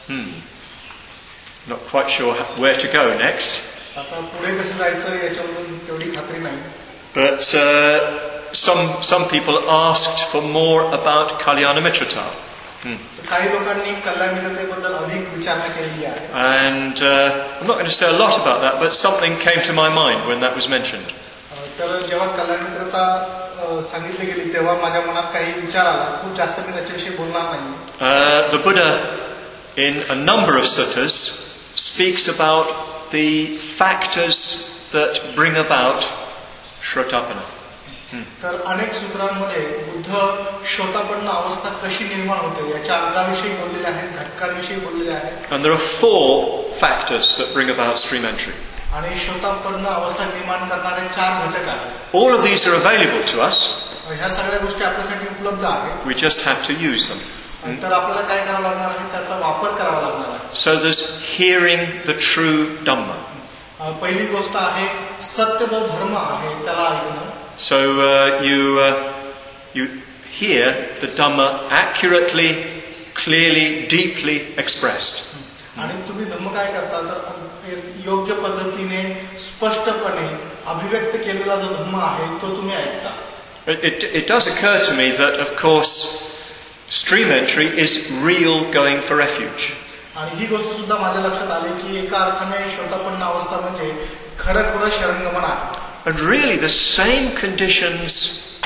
Not quite sure where to go next. आता पुढे कसं जायचं याच्याबद्दल तेवढी खात्री नाही. But some people asked for more about Kalyanamitrata. काही लोकांनी कल्याण मित्रतेबद्दल अधिक विचारणा केलेली आहे. And I'm not going to say a lot about that, but something came to my mind when that was mentioned. तर जेव्हा कल्याण मित्रता सांगितली गेली तेव्हा माझ्या मनात काही विचार आला. खूप जास्त मी त्याच्याविषयी बोलणार नाही. The Buddha, in a number of suttas, speaks about the factors that bring about Shrutapana. तर अनेक सूत्रांमध्ये बुद्ध श्रोतापन्न अवस्था कशी निर्माण होते याच्या अंगाविषयी बोललेले आहेत, घटकांविषयी बोललेले आहेत. And there are 4 factors that bring about stream entry. आणि श्रोतापन्न अवस्था निर्माण करणारे 4 घटक आहेत. All of these are available to us. ह्या सगळ्या गोष्टी आपल्यासाठी उपलब्ध आहेत. We just have to use them. तर आपल्याला काय करावं लागणार आहे, त्याचा वापर करावा लागणार आहे. So there's hearing the true Dhamma. पहिली गोष्ट आहे सत्य जो धर्म आहे त्याला ऐकणं. So you hear the Dhamma accurately, clearly, deeply expressed. आणि तुम्ही धम्म काय करता तर योग्य पद्धतीने स्पष्टपणे अभिव्यक्त केलेला जो धम्म आहे तो तुम्ही ऐकता. It does occur to me that, of course, stream entry is real going for refuge. आणि ही गोष्ट सुद्धा माझ्या लक्षात आली की एका अर्थाने श्रोतापन्न अवस्था म्हणजे खरं शरणगमन आहे. And really the same conditions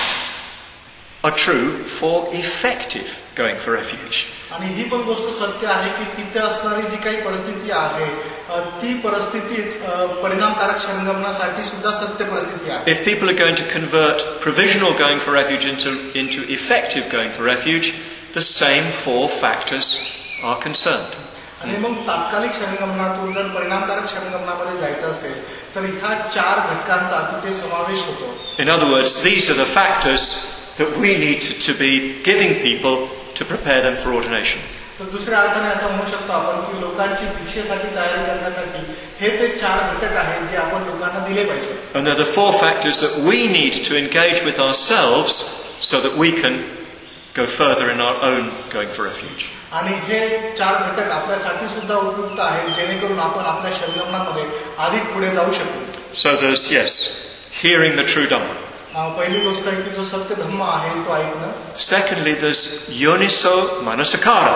are true for effective going for refuge. आणि ही पण गोष्ट सत्य आहे की तिथे असणारी जी काही परिस्थिती आहे ती परिस्थितीच परिणामकारक शरणगमनासाठी सुद्धा सत्य परिस्थिती आहे. If people are going to convert provisional going for refuge into effective going for refuge, the same 4 factors are concerned. आणि मग तात्कालिक शरणगमनातून जर परिणामकारक शरणगमनामध्ये जायचं असेल तर ह्या 4 घटकांचा तिथे समावेश होतो. In other words, these are the factors that we need to be giving people to prepare them for ordination. तर दुसऱ्या अर्थाने असं म्हणू शकतो आपण की लोकांची दीक्षेसाठी तयारी करण्यासाठी हे ते 4 घटक आहेत जे आपण लोकांना दिले पाहिजे. And they're the 4 factors that we need to engage with ourselves so that we can go further in our own going for refuge. आणि हे 4 घटक आपल्यासाठी सुद्धा उपयुक्त आहेत जेणेकरून आपण आपल्या शरणगमनामध्ये अधिक पुढे जाऊ शकू. So there's, yes, hearing the true Dhamma. पहिली गोष्ट आहे की जो सत्य धम्म आहे तो ऐकणं. Secondly, there's yoniso manasakara.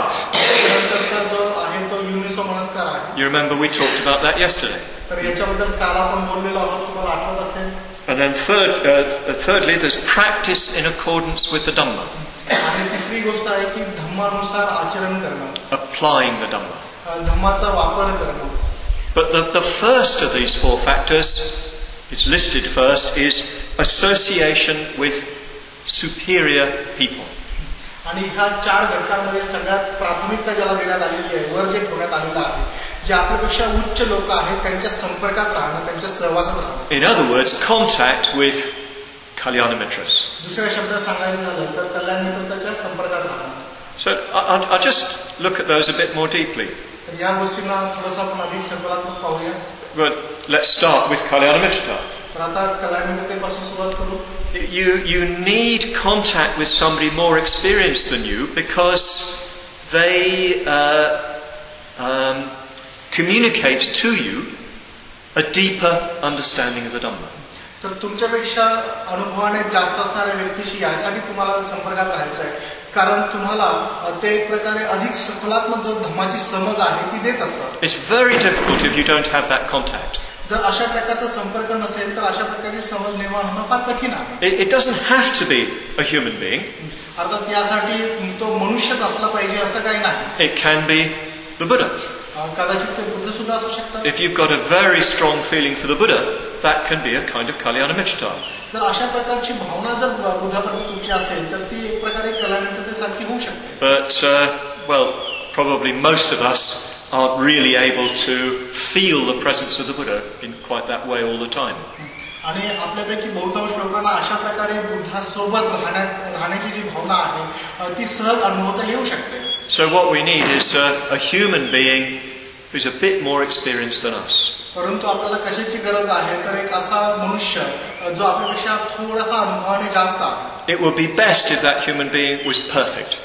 नंतरचा जो आहे तो युनिसो मनस्कार आहे. You remember we talked about that yesterday. तर याच्याबद्दल काल आपण बोललेलो आहोत, तुम्हाला आठवत असेल. And then thirdly, there's practice in accordance with the Dhamma. आणि तिसरी गोष्ट आहे की धम्मानुसार आचरण करणं. Applying the Dhamma. धम्माचा वापर करणं. But the first of these 4 factors, it's listed first, is association with superior people. आणि ह्या 4 घटकांमध्ये सगळ्यात प्राथमिकता ज्याला देण्यात आलेली आहे, वर जे ठेवण्यात आलेलं आहे, जे आपल्यापेक्षा उच्च लोक आहेत त्यांच्या संपर्कात राहणं, त्यांच्या सहवासात राहणं. In other words, contact with Kalyana Mitras. दुसऱ्या शब्दात सांगायचं झालं तर कल्याण मित्रताच्या संपर्कात राहणं. So I'll just look at those a bit more deeply. तर या गोष्टींना थोडंसं आपण अधिक सखोलात्मक पाहूया. But let's start with Kalyana Mitrata. तर आता कल्याण मित्रतेपासून सुरुवात करू. You need contact with somebody more experienced than you because they communicate to you a deeper understanding of the Dhamma. तर तुमच्यापेक्षा अनुभवाने जास्त असणाऱ्या व्यक्तीशी यासाठी तुम्हाला संपर्कात राहायचं आहे कारण तुम्हाला ते एक प्रकारे अधिक सखोलात्मक जो धम्माची समज आहे ती देत असतात. It's very difficult if you don't have that contact. जर अशा प्रकारचा संपर्क नसेल तर अशा प्रकारची समज निर्माण होणं फार कठीण आहे. It doesn't have to be a human being. अर्थात यासाठी तो मनुष्यच असला पाहिजे असं काही नाही. It can be the Buddha. कदाचित ते बुद्ध सुद्धा असू शकतात. If you've got a very strong feeling for the Buddha, that can be a kind of Kalyana Mitrata. जर अशा प्रकारची भावना जर बुद्धाप्रती तुमची असेल तर ती एक प्रकारे कल्याण मित्रतेसारखी होऊ शकते. But well, probably most of us aren't really able to feel the presence of the Buddha in quite that way all the time. आणि आपल्यापैकी बहुतांश लोकांना अशा प्रकारे बुद्धासोबत राहण्याची जी भावना आहे ती सहज अनुभवता येऊ शकते. So what we need is a human being who's a bit more experienced than us. परंतु आपल्याला कशाची गरज आहे तर एक असा मनुष्य जो आपल्यापेक्षा थोडासा अनुभवाने जास्त आहे. It would be best if that human being was perfect.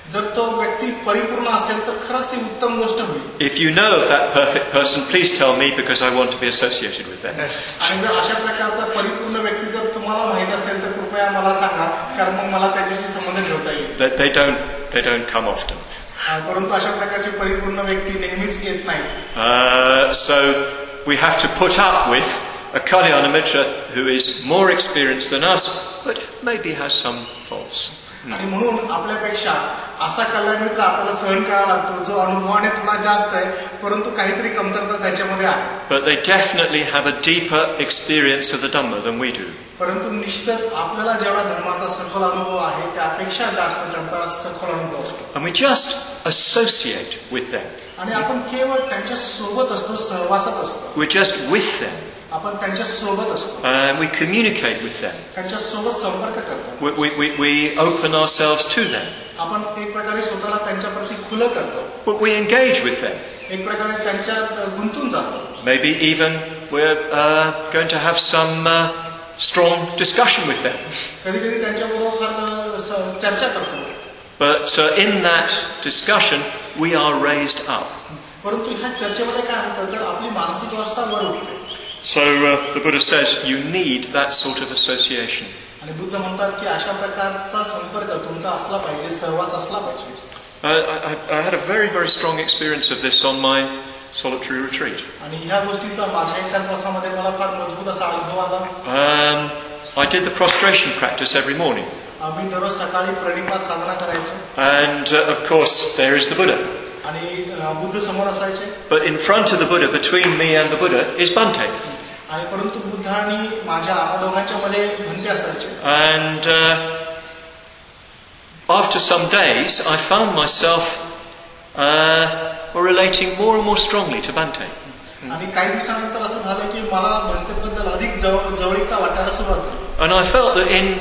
जर तो व्यक्ती परिपूर्ण असेल तर खरंच ती उत्तम गोष्ट होईल. If you know of that perfect person, please tell me because I want to be associated with them. आणि जर अशा प्रकारचा परिपूर्ण व्यक्ती जर तुम्हाला माहित असेल तर कृपया मला सांगा, कारण मग मला त्याच्याशी संबंध ठेवता येईल. They don't come often. परंतु अशा प्रकारची परिपूर्ण व्यक्ती नेहमीच येत नाही. So we have to put up with a Kalyana Mitra who is more experienced than us, but maybe has some faults. आणि म्हणून आपल्यापेक्षा असा कल्याण मित्र आपल्याला सहन करावा लागतो जो अनुभवाने थोडा जास्त आहे, परंतु काहीतरी कमतरता त्याच्यामध्ये आहे. But they definitely have a deeper experience of the Dhamma than we do. परंतु निश्चितच आपल्याला जेवढा धर्माचा सखोल अनुभव आहे त्यापेक्षा जास्त त्यांचा सखोल अनुभव असतो. And we just associate with them. आणि आपण केवळ त्यांच्या सोबत असतो, सहवासात असतो. We're just with them. आपण त्यांच्या सोबत असतो. We communicate with them. त्यांच्या सोबत संपर्क करतो. We open ourselves to them. आपण एक प्रकारे स्वतःला त्यांच्याप्रती खुलं करतो. But we engage with them. एक प्रकारे त्यांच्यात गुंतून जातो. Maybe even we're going to have some strong discussion with them. कधी-कधी त्यांच्याबरोबर फार चर्चा करतो. But in that discussion, we are raised up. परंतु ह्या चर्चेमध्ये काय होतं तर आपली मानसिक अवस्था वर उठते. So the Buddha says you need that sort of association. आणि बुद्ध म्हणतात की अशा प्रकारचा संपर्क तुमचा असला पाहिजे, सहवास असला पाहिजे. I had a very, very strong experience of this on my solitary retreat. आणि ह्या गोष्टीचा माझ्या एकांतवासामध्ये मला फार मजबूत असा अनुभव आला. I did the prostration practice every morning. आम्ही दररोज सकाळी प्रणिपात साधना करायचो. And of course there is the Buddha. आणि बुद्ध समोर असायचे. But in front of the Buddha, between me and the Buddha, is Bhante. आणि परंतु बुद्ध आणि माझ्या दोघांच्या मध्ये भंते असायचे. And after some days, I found myself relating more and more strongly to Bhante. आणि काही दिवसानंतर असं झालं की मला भंतेबद्दल अधिक जवळीकता वाटायला सुरुवात झाली. And I felt that in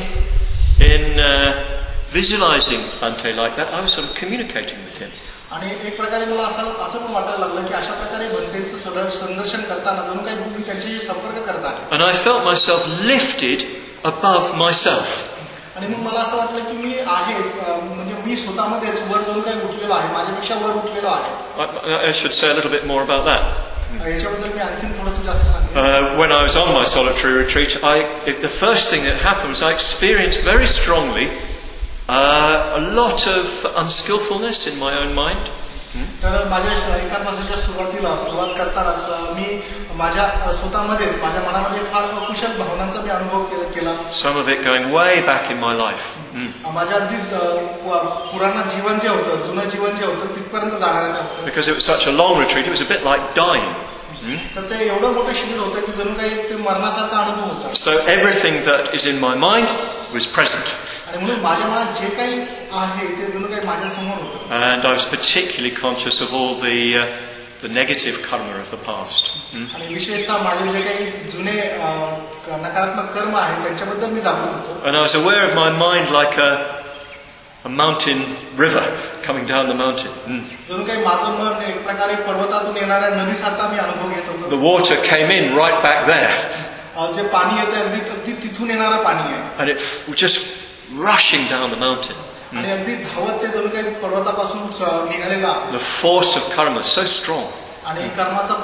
visualizing Bhante like that, I was sort of communicating with him. आणि एक प्रकारे मला असं पण वाटायला लागलं की अशा प्रकारे भंतेचं संदर्शन करताना जणू काही मी त्यांच्याशी संपर्क करत आहे. And I felt myself lifted above myself. आणि मग मला असं वाटलं की मी आहे, म्हणजे मी स्वतःमध्येच वर जणू काही उठलेलो आहे, माझ्यापेक्षा वर उठलेलो आहे. I should say a little bit more about that. याच्याबद्दल मी आणखीन थोडंसं जास्त सांगेन. When I was on my solitary retreat, the first thing that happened was I experienced very strongly a lot of unskillfulness in my own mind. तर माझ्या एकांतवासाच्या सुरुवात करतानाच मी माझ्या स्वतःमध्येच माझ्या मनामध्ये फार अकुशल भावनांचा मी अनुभव केला. Some of it going way back in my life. माझ्या अगदी पुराण जीवन जे होतं, जुनं जीवन जे होतं तिथपर्यंत जाणाऱ्या होतं. Because it was such a long retreat, it was a bit like dying. तर ते एवढं मोठं शिबिर होतं की जणू काही ते मरणासारखा अनुभव होता. So everything that is in my mind was present. आणि म्हणून माझ्या मनात जे काही आहे ते जणू काही माझ्या समोर होतं. And I was particularly conscious of all the negative karma of the past. आणि विशेषतः माझे जे काही जुने नकारात्मक कर्म आहेत त्यांच्याबद्दल मी जागृत होतो. And I was aware of my mind like a mountain river coming down the mountain. जणू काही माझं मन एक प्रकारे पर्वतातून येणाऱ्या नदीसारखा मी अनुभव घेत होतो. The water came in right back there. जे पाणी येतं अगदी तिथून येणारं पाणी आहे. And it was just rushing down the mountain. आणि अगदी धावत ते जणू काही पर्वतापासून निघालेला. The force of karma so strong. आणि कर्माचा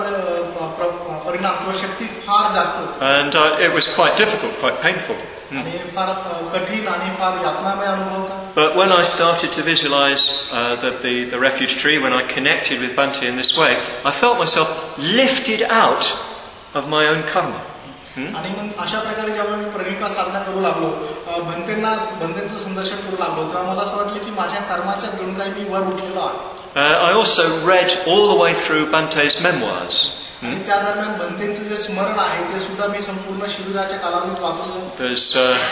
परिणाम किंवा शक्ती फार जास्त होती. And it was quite difficult, quite painful. आणि फार कठीण आणि फार यातनामय अनुभव होता. But when I started to visualize the refuge tree, when I connected with Bhante in this way, I felt myself lifted out of my own karma. आणि मग अशा प्रकारे जेव्हा मी प्रणिपात साधना करू लागलो, भंतेंचं संदर्शन करू लागलो, तेव्हा मला असं वाटलं की माझ्या कर्माच्या जणू काही मी वर उठलेलो आहे. I also read all the way through Bhante's memoirs. आणि त्या दरम्यान भंतेंचं जे स्मरण आहे ते सुद्धा मी संपूर्ण शिबिराच्या कालावधीत वाचलं. There's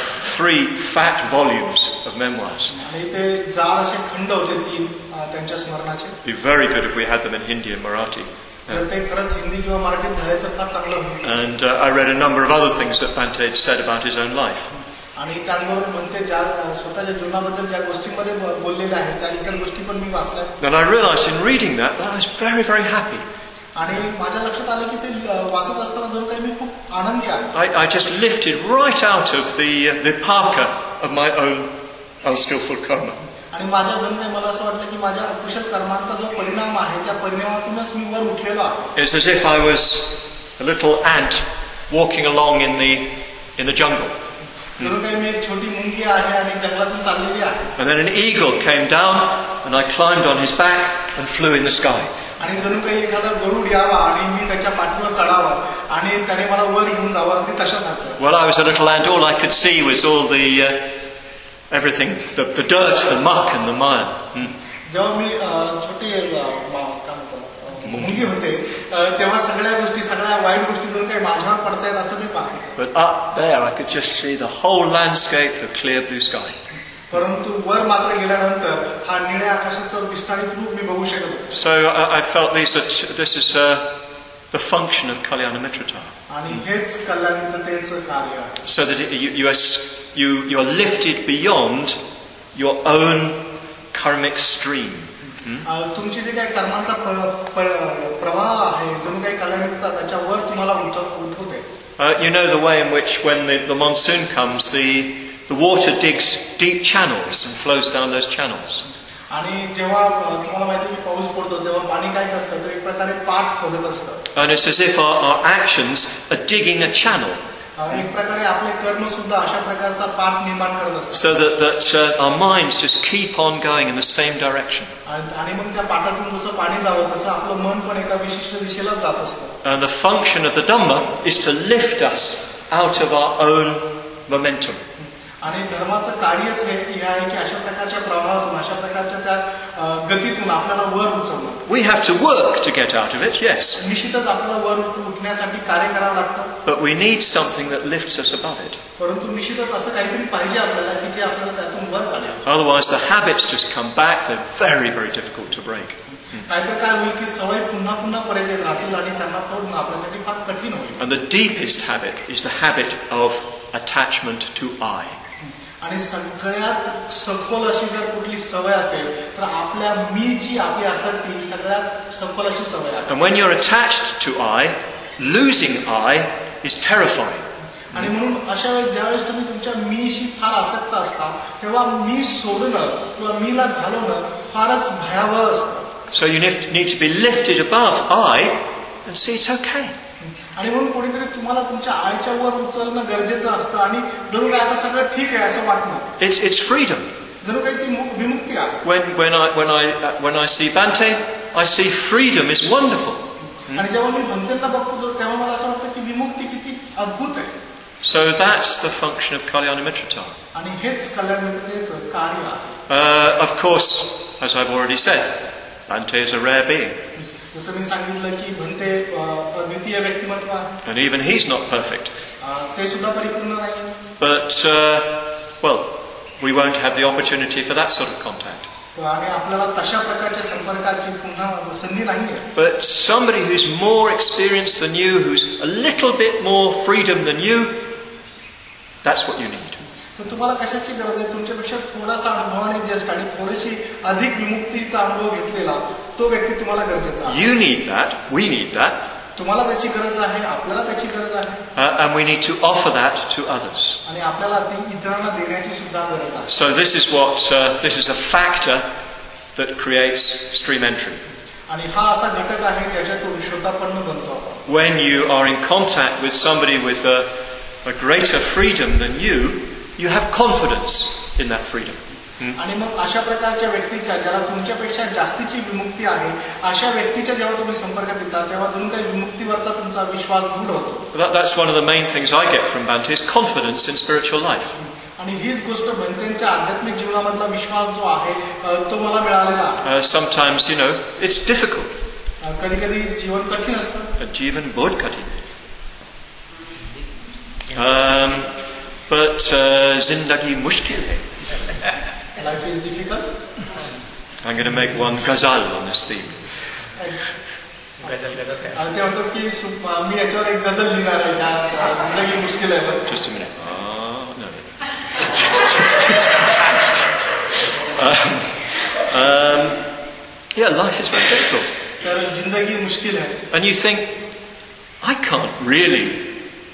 3 fat volumes of memoirs. आणि ते जाड असे खंड होते 3 त्यांच्या स्मरणाचे. It'd be very good if we had them in Hindi and Marathi. जर ते खरंच हिंदी किंवा मराठीत झाले तर फार चांगलं होईल. And I read a number of other things that Bhante had said about his own life. आणि त्याचबरोबर भंते ज्या स्वतःच्या जीवनाबद्दल ज्या गोष्टींमध्ये बोललेले आहेत त्या इतर गोष्टी पण मी वाचल्या. And I realized in reading that I was very, very happy. आणि माझ्या लक्षात आलं की ते वाचत असताना जणू काही मी खूप आनंदी आहे. I just lifted right out of the parka of my own unskillful karma. आणि माझ्या जणू काही मला असं वाटलं की माझ्या अकुशल कर्मांचा जो परिणाम आहे त्या परिणामातूनच मी वर उठलेलो आहे. It's as if I was a little ant walking along in the jungle. जणू काही मी एक छोटी मुंगी आहे आणि जंगलातून चाललेली आहे. And then an eagle came down and I climbed on his back and flew in the sky. आणि जणू काही एखादा गरुड यावा आणि मी त्याच्या पाठीवर चढावं आणि त्याने मला वर घेऊन जावं अगदी तशासारखं. Well, I was a little ant. All I could see was all the everything, the dirt, the muck and the mire. जेव्हा मी छोटी मुंगी होते तेव्हा सगळ्या गोष्टी, सगळ्या वाईट गोष्टी जणू काही माझ्यावर पडतायत असं मी पाहतो. But up there I could just see the whole landscape, the clear blue sky. परंतु वर मात्र गेल्यानंतर हा निळ्या आकाशाचं विस्तारित रूप मी बघू शकत होतो. So I felt this is the function of Kalyana Mitrata. आणि हेच कल्याण मित्रतेचं कार्य आहे. So that you are lifted beyond your own karmic stream. तुमची जे काही कर्मांचा प्रवाह आहे जणू काही कल्याण मित्रता त्याच्यावर तुम्हाला उठवते. You know the way in which when the monsoon comes, the water digs deep channels and flows down those channels. आणि जेव्हा तुम्हाला माहिती आहे की पाऊस पडतो तेव्हा पाणी काय करतं तर एक प्रकारे पाठ खोदत असतं. And it's as if our actions are digging a channel. एक प्रकारे आपले कर्म सुद्धा अशा प्रकारचा पाठ निर्माण करत असतात. So that our minds just keep on going in the same direction. आणि मग त्या पाठातून जसं पाणी जावं तसं आपलं मन पण एका विशिष्ट दिशेला जात असतं. And the function of the Dhamma is to lift us out of our own momentum. आणि धर्माचं कार्यच हे आहे की अशा प्रकारच्या प्रवाहातून, अशा प्रकारच्या त्या गतीतून आपल्याला वर उचलणं. We have to work to get out of it, yes. निश्चितच आपल्याला वर उठण्यासाठी कार्य करावं लागतं. But we need something that lifts us above it. परंतु निश्चितच असं काहीतरी पाहिजे आपल्याला की जे आपल्याला त्यातून वर काढेल. Otherwise the habits just come back. They're very, very difficult to break. नाहीतर काय होईल की सवय पुन्हा पुन्हा परत येत राहतील आणि त्यांना तोडणं आपल्यासाठी फार कठीण होईल. And the deepest habit is the habit of attachment to I. आणि सगळ्यात सखोल अशी जर कुठली सवय असेल तर आपल्या मीची आपली आसक्ती सगळ्यात सखोल अशी सवय आहे. And when you're attached to I, losing I is terrifying. आणि म्हणून अशा वेळेस ज्यावेळेस तुम्ही तुमच्या मीशी फार आसक्त असता तेव्हा मी सोडणं किंवा मीला घालवणं फारच भयावह असतं. So you need to be lifted above I and see it's okay. आणि म्हणून कोणीतरी तुम्हाला तुमच्या आईच्या वर उचलणं गरजेचं असतं आणि जणू काय आता सगळं ठीक आहे असं वाटणं. It's freedom. जणू काही ती विमुक्ती आहे. When I see Bhante, I see freedom is wonderful. आणि जेव्हा मी भंतेंना बघतो तेव्हा मला असं वाटतं की विमुक्ती किती अद्भुत आहे. So that's the function of Kalyana Mitrata. आणि हेच कल्याण मित्रतेचं कार्य आहे. Of course, as I've already said, Bhante is a rare being. जसं मी सांगितलं की भंते अद्वितीय व्यक्तिमत्व आहे. And even he's not perfect. ते सुद्धा परिपूर्ण नाही. But, well, we won't have the opportunity for that sort of contact. आणि आपल्याला तशा प्रकारच्या संपर्काची पुन्हा संधी नाहीये. But somebody who's more experienced than you, who's a little bit more freedom than you, that's what you need. तर तुम्हाला कशाची गरज आहे? तुमच्यापेक्षा थोडासा अनुभवाने ज्येष्ठ आणि थोडीशी अधिक विमुक्तीचा अनुभव घेतलेला तो व्यक्ती तुम्हाला गरजेचा आहे. You need that. We need that. तुम्हाला त्याची गरज आहे, आपल्याला त्याची गरज आहे. And we need to offer that to others. आणि आपल्याला ती इतरांना देण्याची सुद्धा गरज आहे. So this is a factor that creates stream entry. आणि हा असा घटक आहे ज्याच्यातून श्रोतापन्न बनतो. When you are in contact with somebody with a greater freedom than you have confidence in that freedom. आणि मग अशा प्रकारच्या व्यक्तीच्या ज्याला तुमच्यापेक्षा जास्तीची विमुक्ती आहे अशा व्यक्तीच्या जेव्हा तुम्ही संपर्कात येता तेव्हा जणू काही विमुक्तीवरचा तुमचा विश्वास दृढ होतो. That's one of the main things I get from Bhante is confidence in spiritual life. आणि हीच गोष्ट भंतेंच्या आध्यात्मिक जीवनामधला विश्वास जो आहे तो मला मिळालेला आहे. Sometimes, it's difficult. कधी कधी जीवन कठीण असतं. जीवन बहुत कठीण. But जिंदगी मुश्किल है. Life is difficult. I'm going to make one ghazal on this theme. ते म्हणतात की मी याच्यावर एक गझल लिहिणार आहे. जिंदगी मुश्किल आहे. Just a minute. No. Yeah, life is very difficult. तर जिंदगी मुश्किल है. And you think, I can't really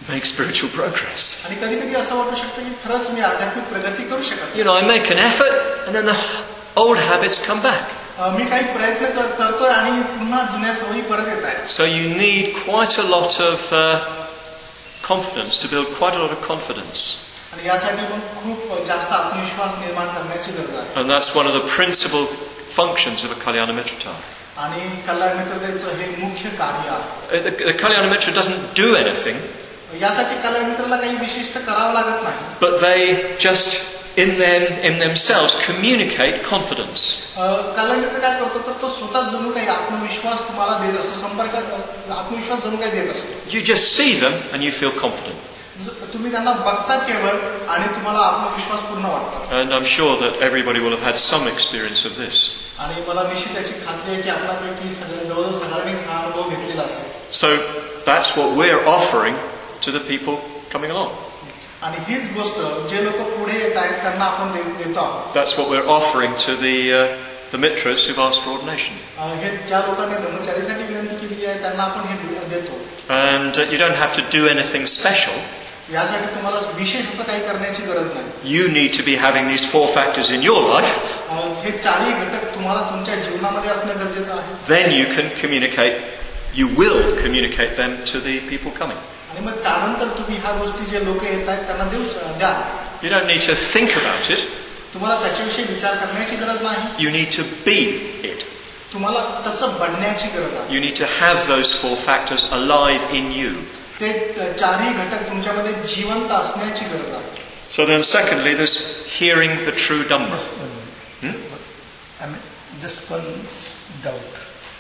make spiritual progress. आणि कधी कधी असं वाटू शकतं की खरंच मी आध्यात्मिक प्रगती करू शकत You know, I make an effort and then the old habits come back. मी काही प्रयत्न करतोय आणि पुन्हा जुन्या सवयी परत येत आहेत. So you need quite a lot of confidence, to build quite a lot of confidence. आणि यासाठी मग खूप जास्त आत्मविश्वास निर्माण करण्याची गरज आहे. And that's one of the principal functions of a Kalyana Mitra. आणि कल्याण मित्रतेचं हे मुख्य कार्य आहे. The Kalyana Mitra doesn't do anything, यासाठी कल्याण मित्राला काही विशिष्ट करावं लागत नाही. but they just in themselves communicate confidence. कल्याण मित्र काय करतो तर तो स्वतः जणू काही आत्मविश्वास तुम्हाला देत असतो, संपर्क आत्मविश्वास जणू काही देत असतो. You just see them and you feel confident. तुम्ही त्यांना बघता केवळ आणि तुम्हाला आत्मविश्वास पूर्ण वाटतो. And I'm sure that everybody will have had some experience of this. आणि मला निश्चित याची खात्री आहे की आपल्यापैकी जवळजवळ सगळ्यांनीच हा अनुभव घेतलेला असेल. So that's what we're offering to the people coming along. आणि हीच गोष्ट जे लोक पुढे येत आहेत त्यांना आपण देतो आहोत. That's what we're offering to the mitras who've asked for ordination. हे ज्या लोकांनी ब्रह्मचारीसाठी विनंती केली आहे त्यांना आपण हे देतो. And you don't have to do anything special. यासाठी तुम्हाला विशेष असं काही करण्याची गरज नाही. You need to be having these 4 factors in your life. हे 4ही घटक तुम्हाला तुमच्या जीवनामध्ये असणं गरजेचं आहे. Then you can communicate, you will communicate them to the people coming. आणि मग त्यानंतर तुम्ही ह्या गोष्टी जे लोक येत आहेत त्यांना द्या. You don't need to think about it. तुम्हाला त्याच्याविषयी विचार करण्याची गरज नाही. You need to be it. तुम्हाला तसं बनण्याची गरज आहे. You need to have those 4 factors alive in you. ते 4ही घटक तुमच्यामध्ये जिवंत असण्याची गरज आहे. So then secondly, there's hearing the true Dhamma. I mean, just one doubt.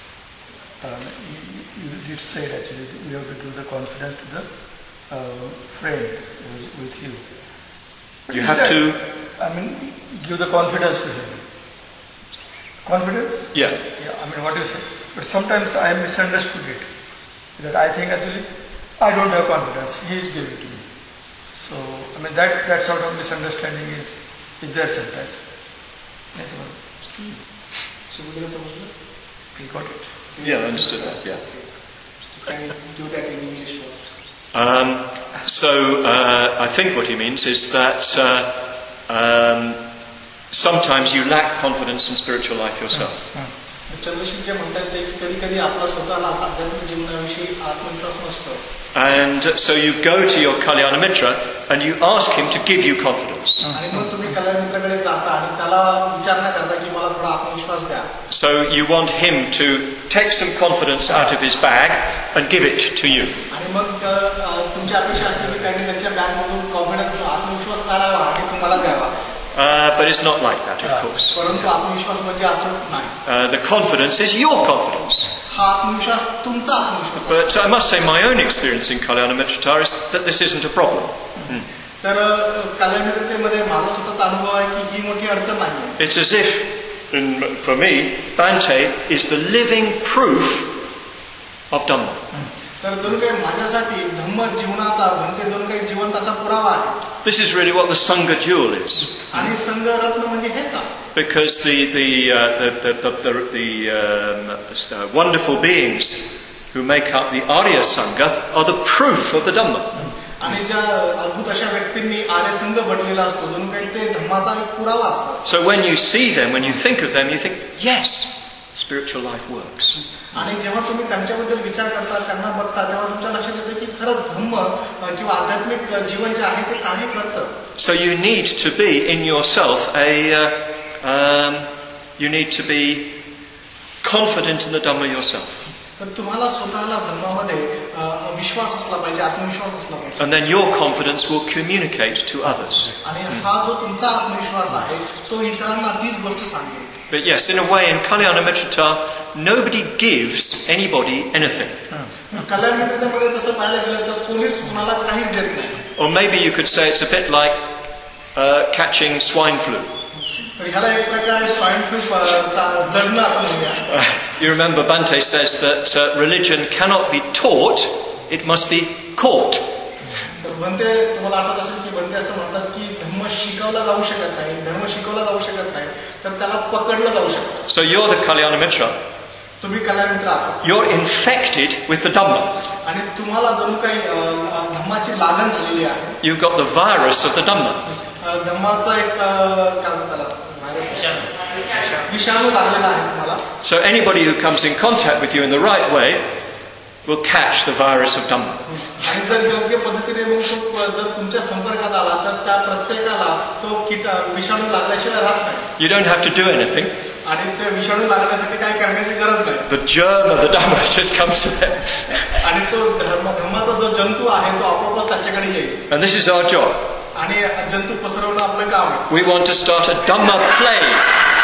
You did say actually we have to give the confidence to the friend who is with you. You have to... I mean, give the confidence to him. Confidence? Yeah. Yeah, I mean, what you say. But sometimes I misunderstood it. That I think actually I don't have confidence. He is giving to me. So, I mean, that sort of misunderstanding is there sometimes. That's all. He got it. Yeah, I understood that, yeah. So can you do that in English first? So I think what he means is that sometimes you lack confidence in spiritual life yourself. Chandrasheel जे म्हणतात ते कधी कधी आपला स्वतःलाच आध्यात्मिक जीवनाविषयी आत्मविश्वास नसतो. And so you go to your Kalyana Mitra and you ask him to give you confidence. आणि मग तुम्ही कल्याण मित्राकडे जाता आणि त्याला विचारणा करता की मला थोडा आत्मविश्वास द्या. So you want him to take some confidence out of his bag and give it to you. आणि मग तुमची अपेक्षा असते की त्यांनी त्याच्या बॅग मधून कॉन्फिडन्स आत्मविश्वास काढावा आणि तुम्हाला द्यावा. But it's not like that, of course. परंतु आत्मविश्वास म्हणजे असं नाही. The confidence is your confidence. हा आत्मविश्वास तुमचा आत्मविश्वास. But I must say my own experience in Kalyana Mitra is that this isn't a problem. तर कल्याण मित्रतेमध्ये माझा स्वतःचा अनुभव आहे की ही मोठी अडचण नाही. It's as if, for me, Bhante is the living proof of Dhamma. तर जणू काही माझ्यासाठी धम्म जीवनाचा भंते जणू काही जिवंत असा पुरावा आहे. This is really what the Sangha jewel is. आणि संघ रत्न म्हणजे हेच आहे. Because the wonderful beings who make up the Arya Sangha are the proof of the Dhamma. आणि ज्या अद्भुत अशा व्यक्तींनी आर्य संघ बनलेला असतो जणू काही ते धम्माचा एक पुरावा असतात. So when you see them, when you think of them, you think, yes, spiritual life works. आणि जेव्हा तुम्ही त्यांच्याबद्दल विचार करता त्यांना बघता तेव्हा तुमच्या लक्षात येतं की खरंच धम्म किंवा आध्यात्मिक जीवन जे आहे ते कार्य करतं. So you need to be in yourself you need to be confident in the Dhamma yourself. तर तुम्हाला स्वतःला धर्मामध्ये विश्वास असला पाहिजे, आत्मविश्वास असला पाहिजे. And then your confidence will communicate to others. आणि हा जो तुमचा आत्मविश्वास आहे तो इतरांना तीच गोष्ट सांगेल. But yes, in a way, in Kalyana Mitra, nobody gives anybody anything. कल्याण मित्रतेमध्ये तसं पाहायला गेलं तर कोणीच कुणाला काहीच देत नाही. Or maybe you could say it's a bit like catching swine flu. तर ह्याला एक प्रकारे स्वाईन फ्लू जगणं असं म्हणूया. You remember Bhante says that religion cannot be taught, it must be caught. तर म्हणते तुम्हाला आठवत असेल की म्हणते असं म्हणतात की धर्म शिकवला जाऊ शकत नाही, धर्म शिकवला जाऊ शकत नाही तर त्याला पकडलं जाऊ शकतं. So you're the Kalyana Mitra. तुम्ही कल्याण मित्र आहात You're infected with the Dhamma. आणि तुम्हाला जणू काही धम्माची लागण झालेली आहे. You've got the virus of the Dhamma. धम्माचा एक काय म्हणतात त्याला व्हायरस विषाणू लागलेला आहे तुम्हाला. So anybody who comes in contact with you in the right way will catch the virus of Dhamma. आणि जर योग्य पद्धतीने मग तो जर तुमच्या संपर्कात आला तर त्या प्रत्येकाला तो विषाणू लागल्याशिवाय राहत नाही. You don't have to do anything. आणि ते विषाणू लागण्यासाठी काही करण्याची गरज नाही. The germ of the Dhamma just comes to them. आणि तो धर्माचा जो जंतू आहे तो आपोआपच त्याच्याकडे येईल. And this is our job. आणि जंतू पसरवणं आपलं काम आहे. We want to start a Dhamma plague.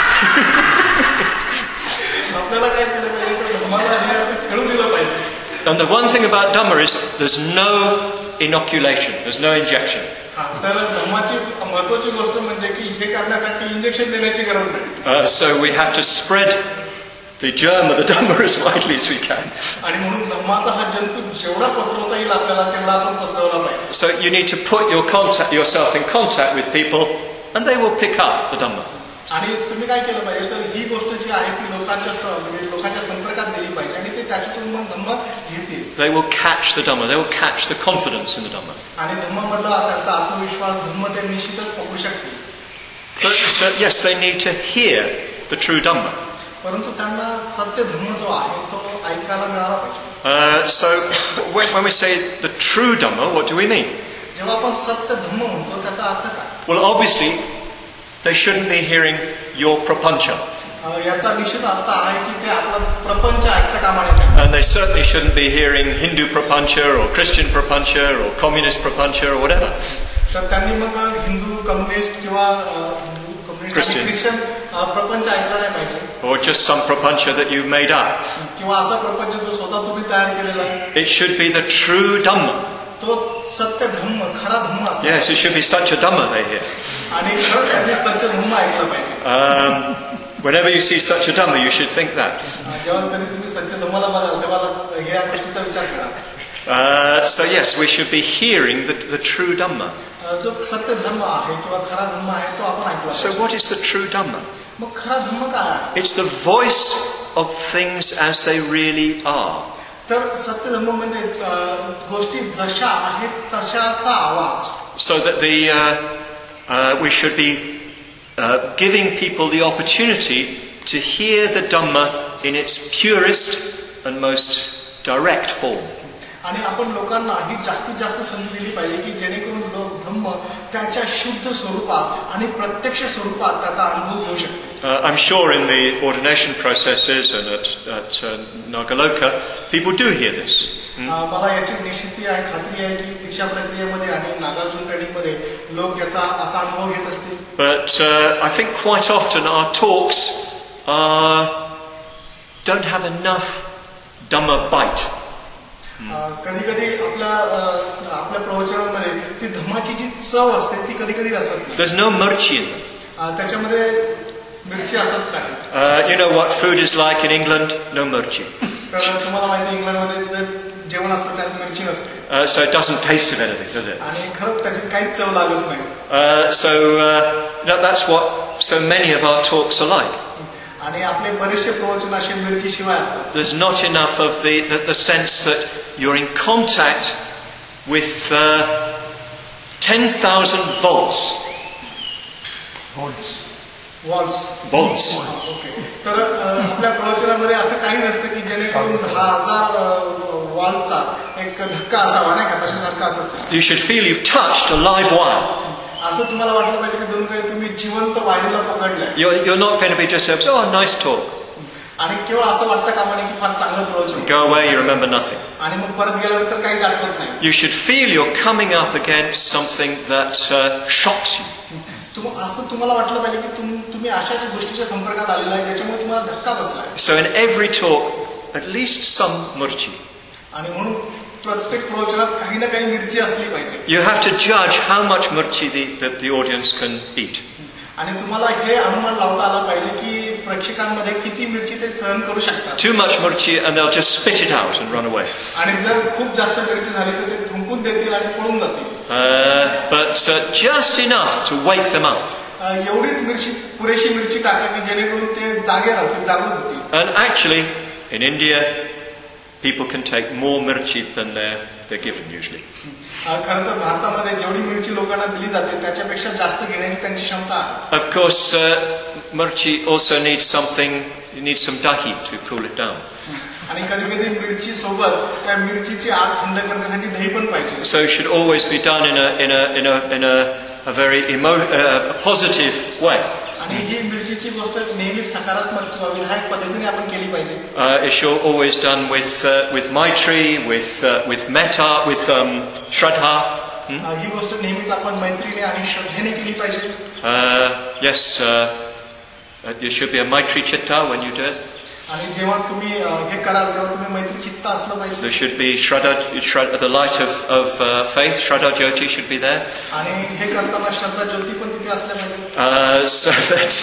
आपल्याला काय केलं पाहिजे तर धर्माला हे असं खेळू दिलं पाहिजे. And the one thing about Dhamma is there's no inoculation, there's no injection. तर धर्माची महत्वाची गोष्ट म्हणजे की हे करण्यासाठी इंजेक्शन देण्याची गरज नाही. So we have to spread the germ of the Dhamma as widely as we can. आणि म्हणून धर्माचा हा जंतू जेवढा पसरवता येईल आपल्याला तेवढा आपण पसरवला पाहिजे. So you need to put yourself in contact with people and they will pick up the Dhamma. आणि तुम्ही काय केलं पाहिजे तर ही गोष्ट जी आहे ती लोकांच्या संपर्कात दिली पाहिजे आणि ते त्याच्यातून मग धम्म घेतील. They will catch the Dhamma, they will catch the confidence in the Dhamma. आणि धम्मामधला त्यांचा आत्मविश्वास धम्म ते निश्चितच पकडू शकतील. So yes, they need to hear the true Dhamma. परंतु त्यांना सत्य धम्म जो आहे तो ऐकायला मिळाला पाहिजे. So when we say the true Dhamma, what do we mean? जेव्हा आपण सत्य धम्म म्हणतो त्याचा अर्थ काय? Well, obviously, they shouldn't be hearing your prapancha. याचा निश्चित अर्थ आहे की ते आपला प्रपंच ऐकता कामा नये. And they certainly shouldn't be hearing Hindu prapancha or Christian prapancha or communist prapancha or whatever. तर त्यांनी मग हिंदू कम्युनिस्ट किंवा ख्रिश्चन प्रपंच ऐकला नाही पाहिजे. Or just some prapancha that you've made up. किंवा असा प्रपंच जो स्वतः तुम्ही तयार केलेला आहे. It should be the true Dhamma. तो सत्य धम्म खरा धम्म असतो. Yes, it should be such a Dhamma they hear. आणि खरंच त्यांनी सत्य धम्म ऐकलं पाहिजे. Whenever you see such a Dhamma, you should think that. जेव्हा कधी तुम्ही सत्य धम्माला बघाल तेव्हा या गोष्टीचा विचार करा. So yes, we should be hearing the true Dhamma. जो सत्य धर्म आहे किंवा खरा धर्म आहे तो आपण ऐकला. So what is the true Dhamma? मग खरा धर्म काय आहे? It's the voice of things as they really are. तर सत्य धर्म म्हणजे गोष्टी जशा आहेत तशाचा आवाज. So that we should be giving people the opportunity to hear the Dhamma in its purest and most direct form. आणि आपण लोकांना ही जास्तीत जास्त संधी दिली पाहिजे की जेणेकरून लोक धम्म त्याच्या शुद्ध स्वरूपात आणि प्रत्यक्ष स्वरूपात त्याचा अनुभव घेऊ शकतील. I'm sure in the ordination processes and at Nagaloka, people do hear this. मला याची निश्चिती आहे खात्री आहे की दीक्षा प्रक्रियेमध्ये आणि नागार्जुन ट्रेनिंगमध्ये लोक याचा असा अनुभव घेत असतील. But I think quite often our talks don't have enough Dhamma bite. कधी कधी आपल्या प्रवचनांमध्ये ती धम्माची जी चव असते ती कधी कधी असत नाही. There's no mirchi in them. त्याच्यामध्ये मिरची असत नाही. You know what food is like in England? No mirchi. तर तुम्हाला माहिती इंग्लंडमध्ये जे जेवण असतं त्यात मिरची नसते. So it doesn't taste of anything, does it? आणि खरंच त्याची काहीच चव लागत नाही. So that's what so many of our talks are like. आणि आपले बरेचसे प्रवचन असे मिरची शिवाय असतात. There's not enough of the sense that you're in contact with 10,000 volts. Volts. तर आपल्या प्रवचनामध्ये असं काही नसतं की जेणेकरून 10,000 वॉल्टचा एक धक्का असावा नाही का तशासारखा असत. You should feel you've touched a live wire. असं तुम्हाला वाटलं पाहिजे की जणू काही तुम्ही जिवंत वायरीला पकडलंय. You're not going to be just nice talk. आणि केवळ असं वाटतं कामा नये की फार चांगलं प्रवचन. Go away, you remember nothing. आणि मग परत गेल्यानंतर काहीच आठवत नाही. You should feel you're coming up against something that shocks you. असं तुम्हाला वाटलं पाहिजे की तुम्ही अशाच गोष्टीच्या संपर्कात आलेला आहे ज्याच्यामुळे तुम्हाला धक्का बसलाय. So in every talk, at least some murchi. आणि म्हणून प्रत्येक प्रवचनात काही ना काही मिरची असली पाहिजे. You have to judge how much murchi the audience can eat. आणि तुम्हाला हे अनुमान लावता आला पाहिजे की प्रेक्षकांमध्ये किती मिरची ते सहन करू शकतात. Too much murchi and they'll just spit it out and run away. आणि जर खूप जास्त मिरची झाली तर ते थुंकून देतील आणि पळून जातील. But just enough to wake them up. एवढीच पुरेशी मिरची टाका की जेणेकरून ते जागे राहतील, जागृत होतील. And actually, In India, people can take more mirchi than they're given usually. खरं तर भारतामध्ये जेवढी मिरची लोकांना दिली जाते त्याच्यापेक्षा जास्त घेण्याची त्यांची क्षमता आहे. Of course, mirchi also needs something. You need some dahi to cool it down. आणि कधी कधी मिरची सोबत त्या मिरचीची आग थंड करण्यासाठी दही पण पाहिजे. So it should always be done in a very positive way. आणि ही मिरचीची गोष्ट नेहमी सकारात्मक किंवा विधायक पद्धतीने आपण केली पाहिजे. It should always done with maitri, with metta, with shraddha. ही गोष्ट नेहमीच आपण मैत्रीने आणि श्रद्धेने केली पाहिजे. Yes, you should be a maitri chitta when you do it. आणि जेव्हा तुम्ही हे कराल तेव्हा तुम्ही मैत्री चित्त असलं पाहिजे. There should be shraddha, the light of faith, Shraddha Jyoti should be there. आणि हे करताना श्रद्धा ज्योती पण तिथे असल्या पाहिजे. So that's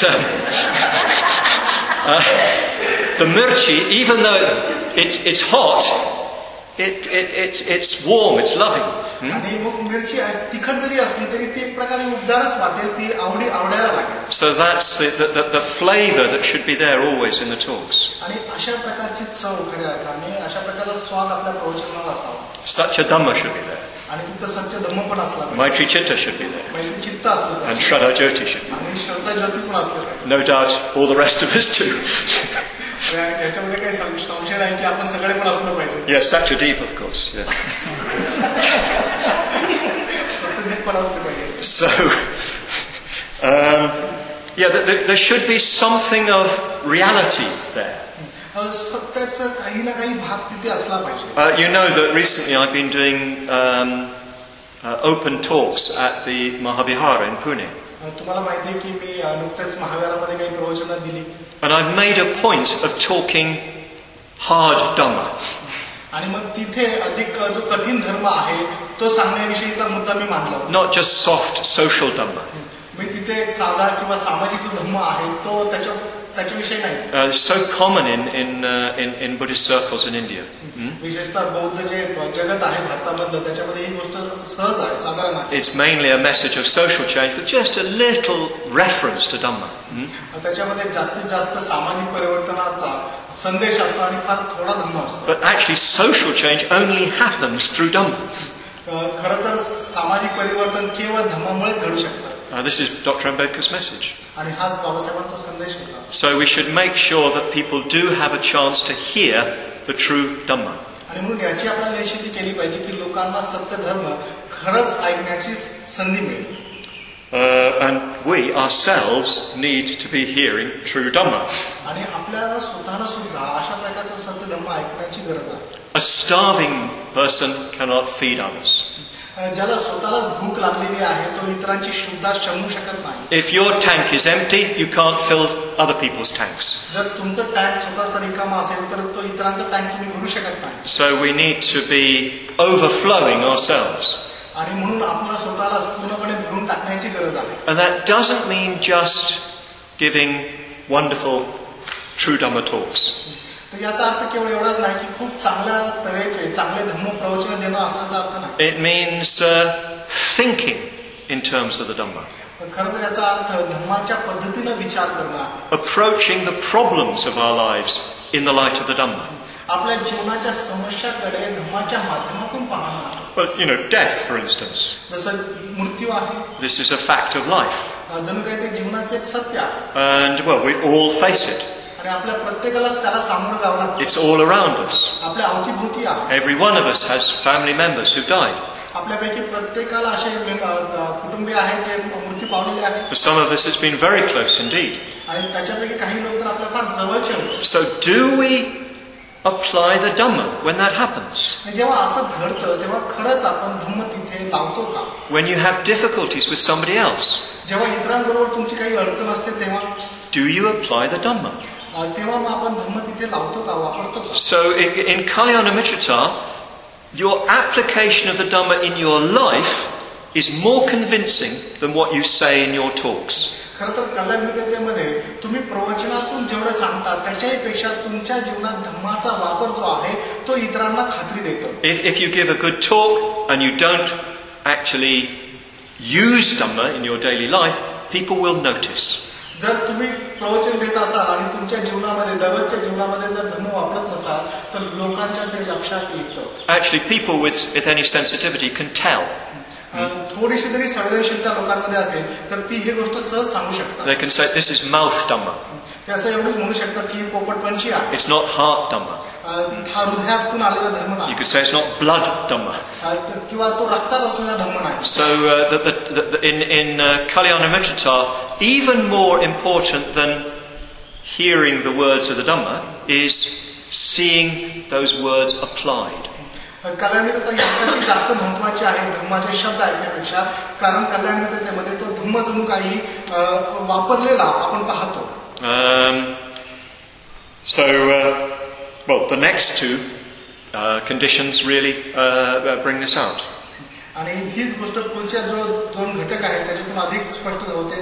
the mirchi, even though it's hot, it's warm, it's loving. आणि मग मिरची तिखट जरी असली तरी ती एक प्रकारे उबदारच वाटेल, ती आवडायला लागेल. So that's the flavor that should be there always in the talks. आणि अशा प्रकारची चव खऱ्या अर्थाने अशा प्रकारचा स्वाद आपल्या प्रवचनाला असावा. Such a dhamma should be there. आणि तिथं सच्च धम्म पण असला पाहिजे. Maitri chitta should be there. मैत्री चित्त असलं And पाहिजे. Shraddha Jyoti should be आणि श्रद्धा ज्योती पण असलं पाहिजे. there. No doubt all the rest of us too. याच्यामध्ये काही संशय नाही की आपण सगळे पण असलं पाहिजे. Yes, Satyadeep, of course. Yeah. Satyadeep पण असलं पाहिजे. So, there should be something of reality there. सत्याचा काही ना काही भाग तिथे असला पाहिजे. You know that recently I've been doing open talks at the Mahavihara in Pune. तुम्हाला माहिती आहे की मी नुकत्याच महाविहारामध्ये काही प्रवचनं दिली. And I've made a point of talking hard Dhamma. आणि मग तिथे अधिक जो कठीण धर्म आहे तो सांगण्याविषयीचा मुद्दा मी मांडला. Not just soft social Dhamma. मी तिथे एक साधा किंवा सामाजिक जो धर्म आहे तो त्याच्याविषयी नाही. So common in Buddhist circles in India. विशेषतः बौद्ध जे जगत आहे भारतामधलं त्याच्यामध्ये ही गोष्ट सहज आहे, साधारण आहे. It's mainly a message of social change with just a little reference to Dhamma. त्याच्यामध्ये जास्तीत जास्त सामाजिक परिवर्तनाचा संदेश असतो आणि फार थोडा धम्म असतो. But actually social change only happens through Dhamma. खरं तर सामाजिक परिवर्तन केवळ धम्मामुळेच घडू शकतं. This is Dr. Ambedkar's message. आणि हाच बाबासाहेबांचा संदेश होता. So we should make sure that people do have a chance to hear the true Dhamma. आणि म्हणून याची आपल्याला निश्चिती केली पाहिजे की लोकांना सत्य धर्म खरंच ऐकण्याची संधी मिळेल. And we ourselves need to be hearing true Dhamma. आणि आपल्याला स्वतःला सुद्धा अशा प्रकारचं सत्य धर्म ऐकण्याची गरज आहे. A starving person cannot feed others. ज्याला स्वतःला भूक लागलेली आहे तो इतरांची सुद्धा शमू शकत नाही. If your tank is empty, you can't fill other people's tanks. जर तुमचं टँक स्वतःचा रिकामा असेल तर तो इतरांचा टँक तुम्ही भरू शकत नाही. So we need to be overflowing ourselves. आणि म्हणून आपल्याला स्वतःला पूर्णपणे भरून टाकण्याची गरज आहे. And that doesn't mean just giving wonderful true Dhamma talks. तर याचा अर्थ केवळ एवढाच नाही की खूप चांगल्या तऱ्हेचे चांगले धम्म प्रवचन देणं असण्याचा अर्थ नाही. It means thinking in terms of the Dhamma. खरं तर याचा अर्थ धम्माच्या पद्धतीनं विचार करणं आहे. Approaching the problems of our lives in the light of the Dhamma. आपल्या जीवनाच्या समस्याकडे धम्माच्या माध्यमातून पाहणं. But death, for instance. जसं मृत्यू आहे. This is a fact of life. जणू काही ते जीवनाचं एक सत्य आहे. And we all face it. आणि आपल्या प्रत्येकाला त्याला सामोरं जावं लागतं. It's all around us. आपल्या अवतीभोवती आहे. Every one of us has family members who've died. आपल्यापैकी प्रत्येकाला असे कुटुंबीय आहेत जे मृत्यू पावलेले आहेत. For some of us it's been very close indeed. आणि त्याच्यापैकी काही लोक तर आपल्या फार जवळचे होते. So do we apply the Dhamma when that happens? जेव्हा असं घडतं तेव्हा खरंच आपण धम्म तिथे लावतो का? When you have difficulties with somebody else, जेव्हा इतरांबरोबर तुमची काही अडचण असते तेव्हा do you apply the Dhamma? तेव्हा मग आपण धम्म तिथे लावतो का, वापरतो का? So in Kalyana Mitrata, your application of the Dhamma in your life is more convincing than what you say in your talks. खरं तर कल्याण मित्रतेमध्ये तुम्ही प्रवचनातून जेवढं सांगता त्याच्याही पेक्षा तुमच्या जीवनात धम्माचा वापर जो आहे तो इतरांना खात्री देतो. If you give a good talk and you don't actually use Dhamma in your daily life, people will notice. जर तुम्ही प्रवचन देत असाल आणि तुमच्या जीवनामध्ये दररोजच्या जीवनामध्ये जर धर्म वापरत नसाल तर लोकांच्या ते लक्षात येतं. Actually, people with any sensitivity can tell. थोडीशी जरी संवेदनशीलता लोकांमध्ये असेल तर ती ही गोष्ट सहज सांगू शकतात. They can say, this is mouth Dhamma. ते असं एवढंच म्हणू शकतात की ही पोपटपंची आहे. It's not heart Dhamma. हा हृदयातून आलेला धर्म You नाही could say it's not blood Dhamma. किंवा तो रक्तात असलेला धर्म नाही. So in Kalyanamitta, even more important than hearing the words of the Dhamma is seeing those words applied. कल्याणमित्रता यासाठी जास्त महत्वाची आहे धर्माचे शब्द ऐकण्यापेक्षा, कारण कल्याणमित्रतेमध्ये तो धर्म जणू काही वापरलेला आपण पाहतो. Well, the next two conditions really bring this out. आणि हीच गोष्ट पुढच्या जो दोन घटक आहेत त्याच्यातून अधिक स्पष्ट होते.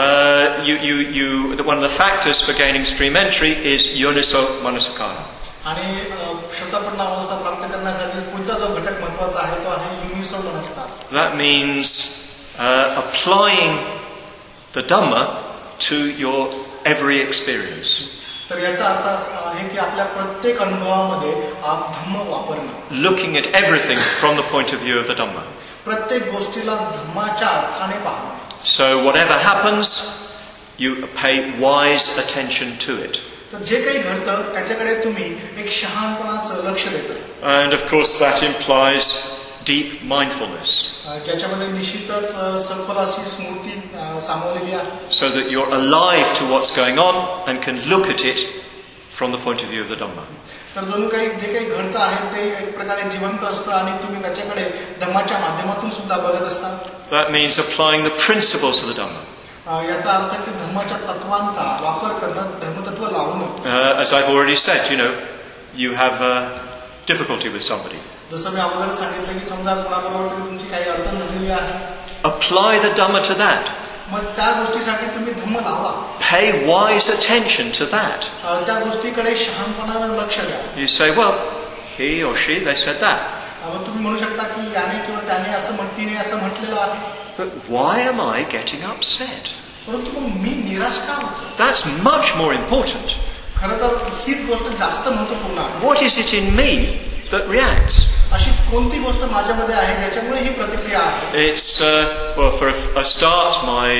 One of the factors for gaining stream entry is yoniso manasikara. आणि शब्दपन्न अवस्था प्राप्त करण्यासाठी पुढचा जो घटक महत्वाचा आहे तो आहे युनिसो मनस्कार. That means applying the Dhamma to your every experience. तर याचा अर्थ असा आहे की आपल्या प्रत्येक अनुभवामध्ये धम्म वापरणं. Looking at everything from the point of view of the Dhamma. प्रत्येक गोष्टीला धर्माच्या अर्थाने पाहणं. So whatever happens, you pay wise attention to it. तर जे काही घडतं त्याच्याकडे तुम्ही एक शहाणपणाचं लक्ष देता. And of course that implies deep mindfulness. ज्याच्यामध्ये निश्चितच सखोल अशी स्मृती सामावलेली आहे. So that you're alive to what's going on and can look at it from the point of view of the Dhamma. तर जणू काही जे काही घडतं आहे ते एक प्रकारे जिवंत असतं आणि तुम्ही त्याच्याकडे धम्माच्या माध्यमातून सुद्धा बघत असता. That means applying the principles of the Dhamma. याचा अर्थ की धर्माच्या तत्वांचा वापर करणं, धर्मतत्व लावणं. As I've already said, you have difficulty with somebody. जसं मी अगोदर सांगितलं की समजा कोणाबरोबर तुमची काही अडचण झालेली आहे. Apply the Dhamma to that. मग त्या गोष्टीसाठी तुम्ही धम्म लावा. Pay wise attention to that. त्या गोष्टीकडे शहाणपणानं लक्ष द्या. You say, well, he or she, they said that. मग तुम्ही म्हणू शकता की याने किंवा त्याने असं तिने असं म्हटलेलं आहे. But why am I getting upset? परंतु मग मी निराश का होतो? That's much more important. खरं तर हीच गोष्ट जास्त महत्त्वपूर्ण आहे. What is it in me that reacts? अशी कोणती गोष्ट माझ्यामध्ये आहे ज्याच्यामुळे ही प्रतिक्रिया आहे? It's well, for a start,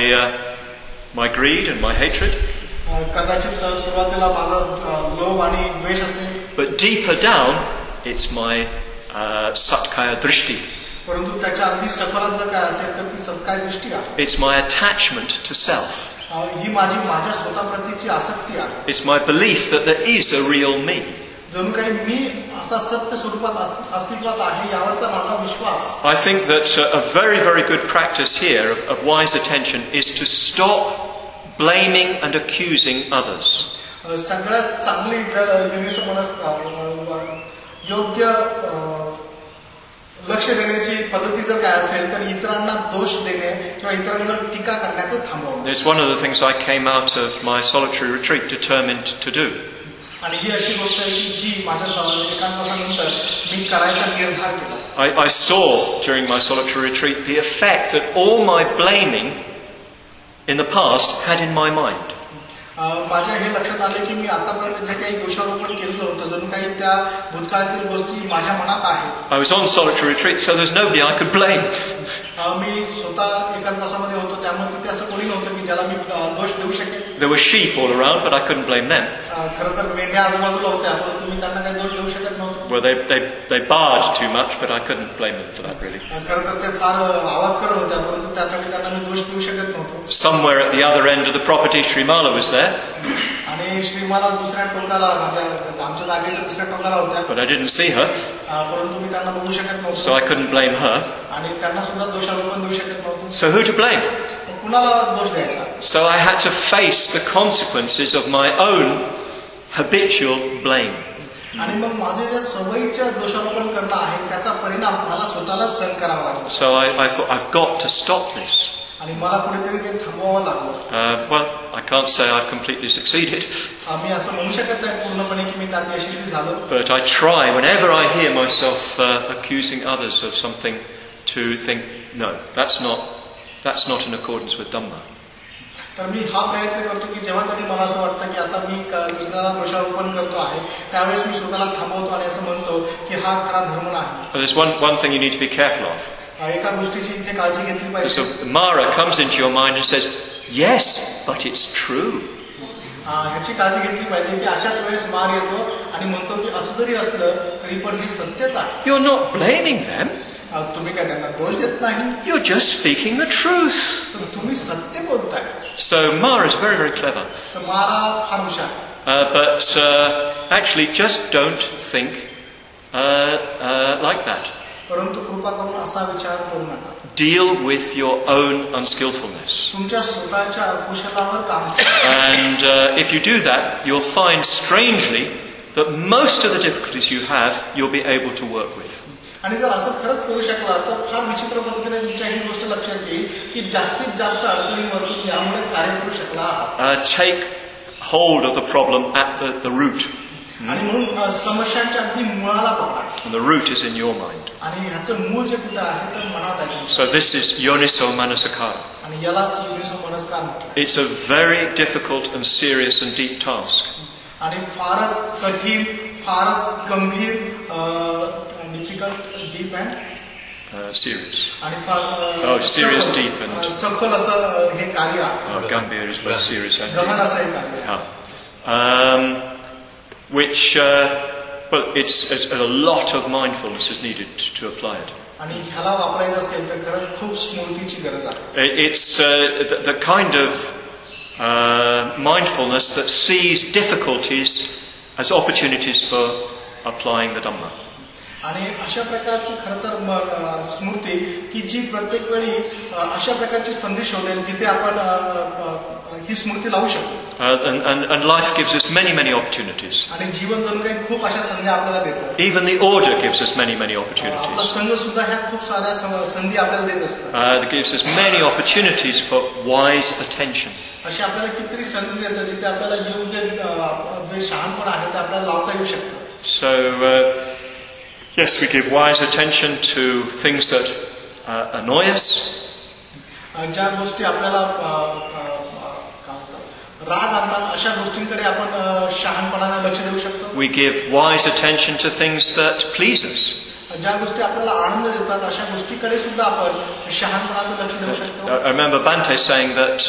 my greed and my hatred. कदाचित सुरुवातीला माझा लोभ आणि द्वेष असेल. But deeper down, it's my satkaya drishti. परंतु त्याच्या अगदी सफलात जर काय असेल तर ती सत्काय दृष्टी आहे. It's my attachment to self. ही माझ्या स्वतःप्रतीची आसक्ती आहे. It's my belief that there is a real me. जणू काही मी असा सत्य स्वरूपात अस्तित्वात आहे यावरचा माझा विश्वास. I think that a very, very good practice here of wise attention is to stop blaming and accusing others. सगळ्यात चांगली जर योग्य लक्ष देण्याची पद्धती जर काय असेल तर इतरांना दोष देणे किंवा इतरांवर टीका करण्याचं थांबवणं. It's one of the things I came out of my solitary retreat determined to do. आणि ही अशी गोष्ट आहे की जी माझ्या एकांतासानंतर मी करायचा निर्धार केला. I saw during my solitary retreat the effect that all my blaming in the past had in my mind. माझ्या हे लक्षात आले की मी आतापर्यंत जे काही दोषारोपण केलेलं होतं जणू काही त्या भूतकाळातील गोष्टी माझ्या मनात आहेत. I was on solitary retreat, so there's nobody I could blame. मी स्वतः एकांतासामध्ये होतो त्यामुळे तिथे असं कोणी नव्हतं की ज्याला मी दोष देऊ शकेल. There were sheep all around, but I couldn't blame them. खरं तर मेंढ्या आजूबाजूला होत्या परंतु मी त्यांना काही दोष देऊ शकत नव्हतो. Well, they barred too much, but I couldn't blame them for that really. खरं तर ते फार आवाज करत होत्या परंतु त्यासाठी त्यांना मी दोष देऊ शकत नव्हतो. Somewhere at the other end of the property, Srimala was there. आणि श्रीमाला दुसऱ्या टोकाला आमच्या जागेच्या दुसऱ्या टोकाला होत्या. But I didn't see her. परंतु मी त्यांना बघू शकत नव्हतो. So I couldn't blame her. आणि त्यांना सुद्धा दोषारोपण देऊ शकत नव्हतो. So who to blame? कुणाला दोष द्यायचा? So I had to face the consequences of my own habitual blame. आणि मग माझे जे सवयीचं दोषारोपण करणं आहे त्याचा परिणाम मला स्वतःला सहन करावा लागला. So I thought I've got to stop this. आणि मला कुठेतरी ते थांबवावं लागलं. Well, I can't say I've completely succeeded. मी असं म्हणू शकत नाही पूर्णपणे की मी त्यात यशस्वी झालो. But I try whenever I hear myself accusing others of something to think, no, that's not in accordance with Dhamma. तर मी हा प्रयत्न करतो की जेव्हा कधी मला असं वाटतं की आता मी दुसऱ्याला दोषारोपण करतो आहे त्यावेळेस मी स्वतःला थांबवतो आणि असं म्हणतो की हा खरा धर्म नाही. There's one thing you need to be careful of. एका गोष्टीची इथे काळजी घेतली पाहिजे. So Mara comes into your mind and says, yes, but it's true. ह्याची काळजी घेतली पाहिजे की अशाच वेळेस मार येतो आणि म्हणतो की असं जरी असलं तरी पण हे सत्यच आहे. You're not blaming them. तुम्ही काय त्यांना दोष देत नाही. You're just speaking the truth. तर तुम्ही सत्य बोलताय. So Mara is very, very clever. तर मारा फार हुशार. But actually just don't think like that. परंतु कृपा करून असा विचार करू नका. Deal with your own unskillfulness. तुमच्या स्वतःच्या अकुशलावर काम करा. And if you do that, you'll find strangely that most of the difficulties you have, you'll be able to work with. आणि जर असं खरंच करू शकला तर फार विचित्र पद्धतीने तुमच्या ही गोष्ट लक्षात येईल की जास्तीत जास्त अडचणींवर तुम्ही यामुळे कार्य करू शकला. Take hold of the problem at the root. आणि म्हणून समस्यांच्या अगदी मुळाला पकडा. And the root is in your mind. आणि ह्याचं मूळ जे कुठं आहे तर मनात आहे. So this is Yoniso Manasikara. आणि यालाच योनिसो मनस्कार म्हणतात. It's a very difficult and serious and deep task. आणि फारच कठीण, फारच गंभीर, डिफिकल्ट, डीप अँड serious. आणि फार serious, deep and सखोल असं हे कार्य आहे. Gambhir is both serious and गहन deep. असं हे कार्य आहे. Which, well, it's a lot of mindfulness is needed to apply it. आणि ह्याला वापरायचं असेल तर खरंच खूप स्मृतीची गरज आहे. It's the kind of mindfulness that sees difficulties as opportunities for applying the Dhamma. आणि अशा प्रकारची खरं तर स्मृती की जी प्रत्येक वेळी अशा प्रकारची संधी शोधेल जिथे आपण ही स्मृती लावू शकतो. And life gives us many opportunities. आणि जीवन जणू काही खूप अशा संधी आपल्याला देतं. Even the order gives us many आपला opportunities. संघ सुद्धा ह्या खूप साऱ्या संधी आपल्याला देत असतात. It gives us many opportunities for wise attention. अशी आपल्याला कितीतरी संधी देतात जिथे आपल्याला योग्य जे शहाणपण आहे ते आपल्याला लावता येऊ शकतं. So yes, we give wise attention to things that annoy us. ज्या गोष्टी आपल्याला राग आणतात अशा गोष्टींकडे आपण शहाणपणाने लक्ष देऊ शकतो. We give wise attention to things that please us. ज्या गोष्टी आपल्याला आनंद देतात अशा गोष्टीकडे सुद्धा आपण शहाणपणाचं लक्ष देऊ शकतो. I remember Bante saying that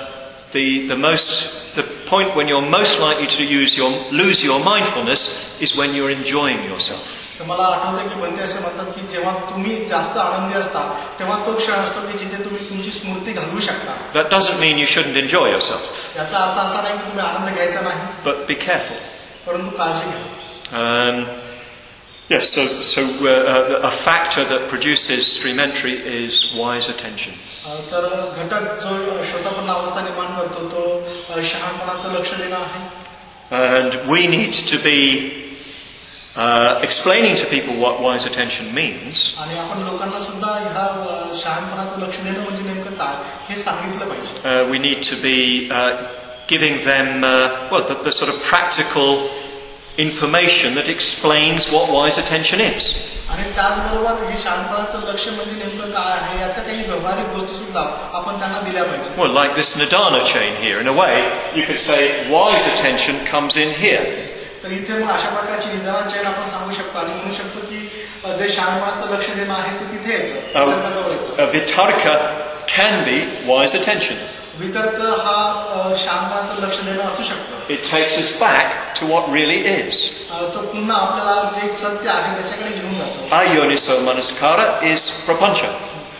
the point when you're most likely to lose your mindfulness is when you're enjoying yourself. तर मला आठवतं की बनते असे म्हणतात की जेव्हा तुम्ही जास्त आनंदी असता तेव्हा तो क्षण असतो की जिथे तुम्ही तुमची स्मृती घालवू शकता. That doesn't mean you shouldn't enjoy yourself. याचा अर्थ असा नाही की तुम्ही आनंद घ्यायचा नाही. But be careful. परंतु काळजी घ्या. Yes, so a factor that produces stream entry is wise attention. तर घटक जो श्रोतापन्न अवस्था निर्माण करतो तो शहाणपणाचं लक्ष देणं आहे. And we need to be explaining to people what wise attention means. आणि आपण लोकांना सुद्धा ह्या शहाणपणाचं लक्ष देणं म्हणजे नेमकं काय हे सांगितलं पाहिजे. We need to be giving them the sort of practical information that explains what wise attention is. आणि त्याचबरोबर हे शहाणपणाचं लक्ष म्हणजे नेमकं काय आहे याच्या काही व्यवहारिक गोष्टी सुद्धा आपण त्यांना दिल्या पाहिजे. Well, like this Nidana chain here, in a way, you could say wise attention comes in here. तर इथे मग अशा प्रकारची निदान चैन आपण सांगू शकतो आणि म्हणू शकतो की जे शहाणपणाचं लक्ष देणं आहे ते तिथे येतं. Vitarka can be wise attention. वितर्क हा शहाणपणाचं लक्ष देणं असू शकतं. It takes us back to what really is. तो पुन्हा आपल्याला जे सत्य आहे त्याच्याकडे घेऊन जातो. Ayoniso Manasikara is prapancha.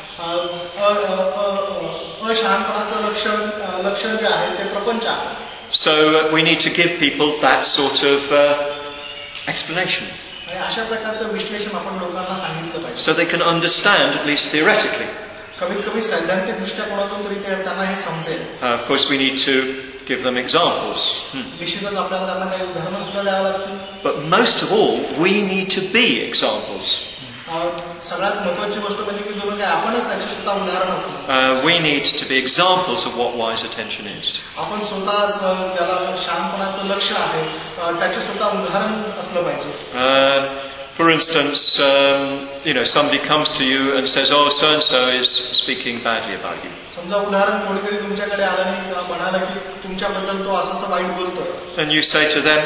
अशहाणपणाचं लक्षण जे आहे ते प्रपंच आहे. So we need to give people that sort of explanation. आणि अशा प्रकारचं विश्लेषण आपण लोकांना सांगितलं पाहिजे. So they can understand, at least theoretically. कमीत कमी सैद्धांतिक दृष्टिकोनातून तरी त्यांना हे समजेल. Of course we need to give them examples. निश्चितच आपल्याला त्यांना काही उदाहरणं सुद्धा द्यावं लागतील. But most of all, we need to be examples. सगळ्यात महत्त्वाची गोष्ट म्हणजे की जणू काय आपणच त्याचे स्वतः उदाहरण असलं. We need to be examples of what wise attention is. आपण स्वतःच त्याला शहाणपणाचं लक्ष आहे त्याचे स्वतः उदाहरण असलं पाहिजे. For For instance, somebody comes to you and says, "Oh, so and so is speaking badly about you," समजा उदाहरण कोणीतरी तुमच्याकडे आला आणि म्हणाला की तुमच्याबद्दल तो असं वाईट बोलतोय. and you say to them,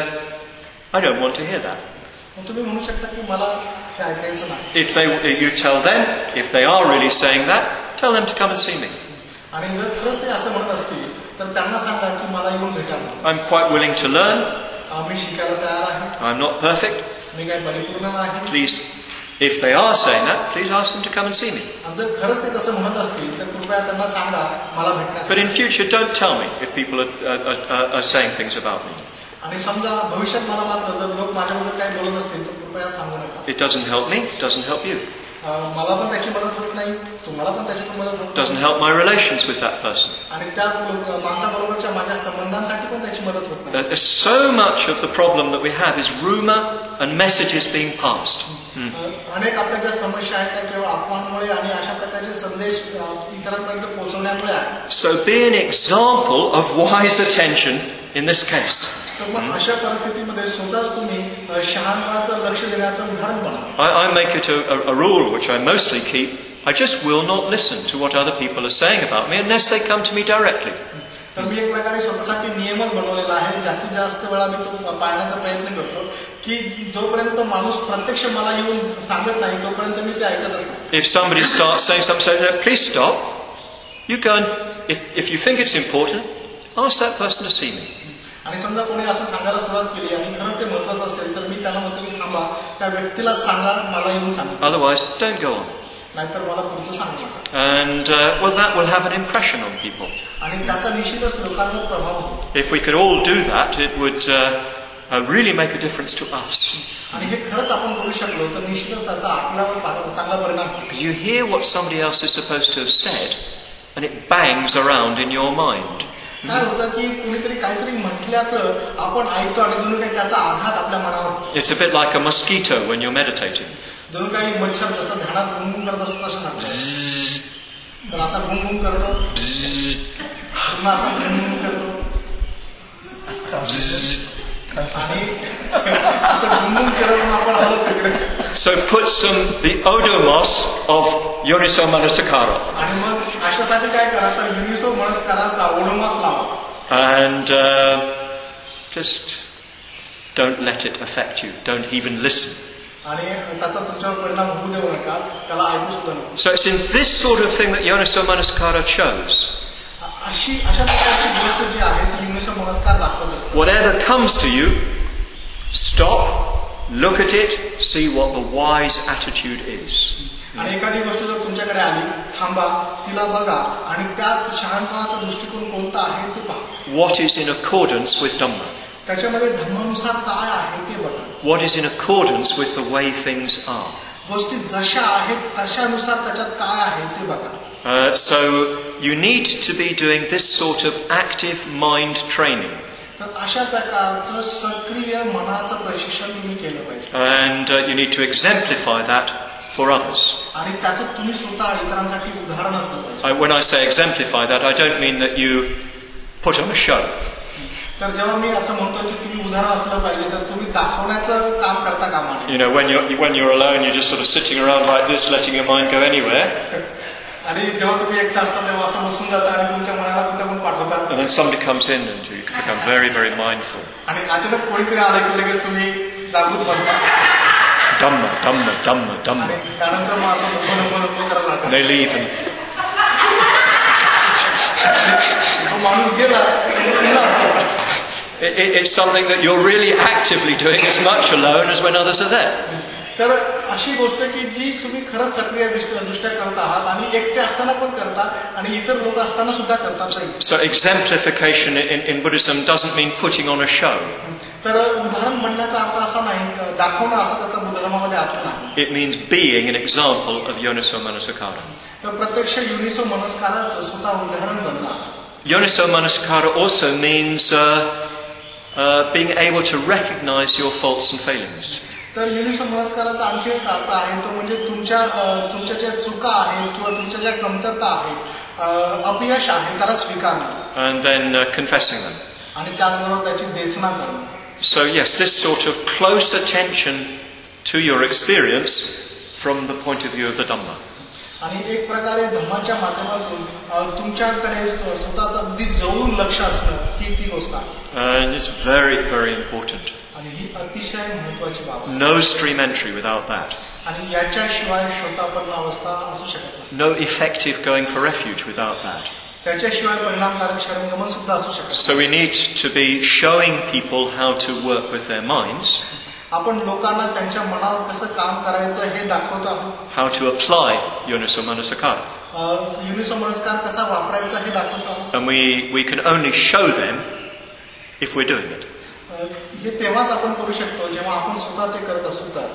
"I don't want to hear that." मग तुम्ही म्हणू शकता की मला ते ऐकायचं नाही. You tell them, if they are really saying that, tell them to come and see me. आणि जर खरंच ते असं म्हणत असतील तर त्यांना सांगा की मला येऊन भेटावं. I'm quite willing to learn. मी शिकायला तयार आहे. I'm not perfect. मी काही परिपूर्ण नाही. Please, if they are saying that, please ask them to come and see me. आणि जर खरंच ते तसं म्हणत असतील तर कृपया त्यांना सांगा मला भेटण्यासाठी. But in future, don't tell me if people are saying things about me. आणि समजा भविष्यात मला मात्र जर लोक माझ्याबद्दल काही बोलत असतील तर कृपया सांगू नका. It doesn't help me, it doesn't help you. मला पण त्याची मदत होत नाही, तुम्हाला पण त्याच्यातून मदत होत It doesn't help my relations with that person. आणि त्या माणसाबरोबरच्या माझ्या संबंधांसाठी पण त्याची मदत होत नाही. So much of the problem that we have is rumor and messages being passed. अनेक आपल्या ज्या समस्या आहेत त्या केवळ अफवांमुळे आणि अशा प्रकारचे संदेश इतरांपर्यंत पोहोचवण्यामुळे आहे. So be an example of wise attention in this case. तर मग अशा परिस्थितीमध्ये स्वतःच तुम्ही शहाणपणाचं लक्ष देण्याचं उदाहरण बना. I make it a rule which I mostly keep. I just will not listen to what other people are saying about me unless they come to me directly. तर मी एक प्रकारे स्वतःसाठी नियमच बनवलेला आहे. जास्तीत जास्त वेळा मी तो पाळण्याचा प्रयत्न करतो की जोपर्यंत माणूस प्रत्यक्ष मला येऊन सांगत नाही तोपर्यंत मी ते ऐकत असतो. If somebody starts saying something, say, "Please stop." You go and if you think it's important, ask that person to see me. आणि समजा कोणी असं सांगायला सुरुवात केली आणि खरंच ते महत्वाचं असेल तर मी त्यांना म्हणतो की थांबा, त्या व्यक्तीला सांगा मला येऊन सांगा. Otherwise, don't go on. नाहीतर मला पुढचं सांगू नका. And that will have an impression on people. आणि त्याचा निश्चितच लोकांवर प्रभाव होतो. If we could all do that, it would really make a difference to us. आणि हे खरंच आपण करू शकलो तर निश्चितच त्याचा आपल्यावर चांगला परिणाम होतो. Because you hear what somebody else is supposed to have said, and it bangs around in your mind. काय होतं की कुणीतरी काहीतरी म्हटल्याचं आपण ऐकतो आणि जणू काही त्याचा आघात आपल्या मनावर होतो. It's a bit like a mosquito when you're meditating. जणू काही मच्छर जसं ध्यानात गुंगुम करत असतो तसं सांगतो. तर असा गुंगुम करतो, पुन्हा असा गुंगुम करतो आणि असं गुंगुम केलं म्हणून आपण आलो तिकडे. So put the odomos of Yoniso Manasikara. आणि मग अशासाठी काय करा तर युनिसो मनस्काराचा ओडोमास लावा. And just don't let it affect you. Don't even listen. आणि त्याचा तुमच्यावर परिणाम होऊ देऊ नका, त्याला ऐकू सुद्धा नको. So it's in this sort of thing that Yoniso Manasikara chose. अशा प्रकारची गोष्ट जी आहे ती युनिसो मनस्कार दाखवत असते. Whatever comes to you, stop, look at it, see what the wise attitude is. आणि एखादी गोष्ट जर तुमच्याकडे आली, थांबा, तिला बघा आणि त्यात शहाणपणाचा दृष्टिकोन कोणता आहे ते पहा. What is in accordance with Dhamma? त्याच्यामध्ये धम्मानुसार काय आहे ते बघा. What is in accordance with the way things are? गोष्टी जशा आहेत तशानुसार त्याच्यात काय आहे ते बघा. So you need to be doing this sort of active mind training. तर अशा प्रकारचं सक्रिय मनाचं प्रशिक्षण तुम्ही केलं पाहिजे. And you need to exemplify that for others. आणि त्याचं तुम्ही स्वतः इतरांसाठी उदाहरण असलं पाहिजे. When I say exemplify that, I don't mean that you put on a show. तर जेव्हा मी असं म्हणतो की तुम्ही उदाहरण असलं पाहिजे तर तुम्ही दाखवण्याचं काम करता कामा नये. You know, when you're alone, you're just sort of sitting around like this, letting your mind go anywhere. आणि जेव्हा तुम्ही एकटा असता तेव्हा असं बसून जाता आणि तुमच्या मनाला कुठे पण पाठवतात. And then somebody comes in and you become very, very mindful. आणि अचानक कोणीतरी आलं की लगेच तुम्ही जागृत बनता. Dhamma, Dhamma, Dhamma, Dhamma. आणि त्यानंतर मग असं नको करत राहतात. They leave and तो माणूस गेला पुन्हा असं. it's something that you're really actively doing as much alone as when others are there. तर अशी गोष्ट की जी तुम्ही खरंच सक्रिय दृष्ट्या करत आहात आणि एकटे असताना पण करता आणि इतर लोक असताना सुद्धा करतात. So exemplification in Buddhism doesn't mean putting on a show. तर उदाहरण बनण्याचा अर्थ असा नाही, दाखवणं असा त्याचा धर्मामध्ये अर्थ नाही. It means being an example of Yoniso Manasikara. तर प्रत्यक्ष युनिसो मनस्काराचं स्वतः उदाहरण बनणं. Yoniso Manasikara also means being able to recognize your faults and failings. तर युनिसो मनस्काराचा आणखी एक अर्थ आहे तो म्हणजे तुमच्या ज्या चुका आहेत किंवा तुमच्या ज्या कमतरता आहेत, अपयश आहे त्याला स्वीकारणं. And then confessing them. आणि त्याचबरोबर त्याची देसना करणं. So yes, this sort of close attention to your experience from the point of view of the Dhamma. आणि एक प्रकारे धम्माच्या माध्यमातून तुमच्याकडे स्वतःच अगदी जवळून लक्ष असणं ही ती गोष्ट आहे. And it's very, very important. आणि ही अतिशय महत्वाची बाब आहे. No stream entry without that. आणि याच्याशिवाय श्रोतापन्न अवस्था असू शकत नाही. No effective going for refuge without that. त्याच्याशिवाय परिणामकारक शरणगमन सुद्धा असू शकत So we need to be showing people how to work with their minds. आपण लोकांना त्यांच्या मनावर कसं काम करायचं हे दाखवतो आहोत. How to apply Yoniso Manasikara. युनिसो मनस्कार कसा वापरायचा हे दाखवतो आहोत. And we can only show them if we're doing it. हे तेव्हाच आपण करू शकतो जेव्हा आपण स्वतः ते करत असू तर.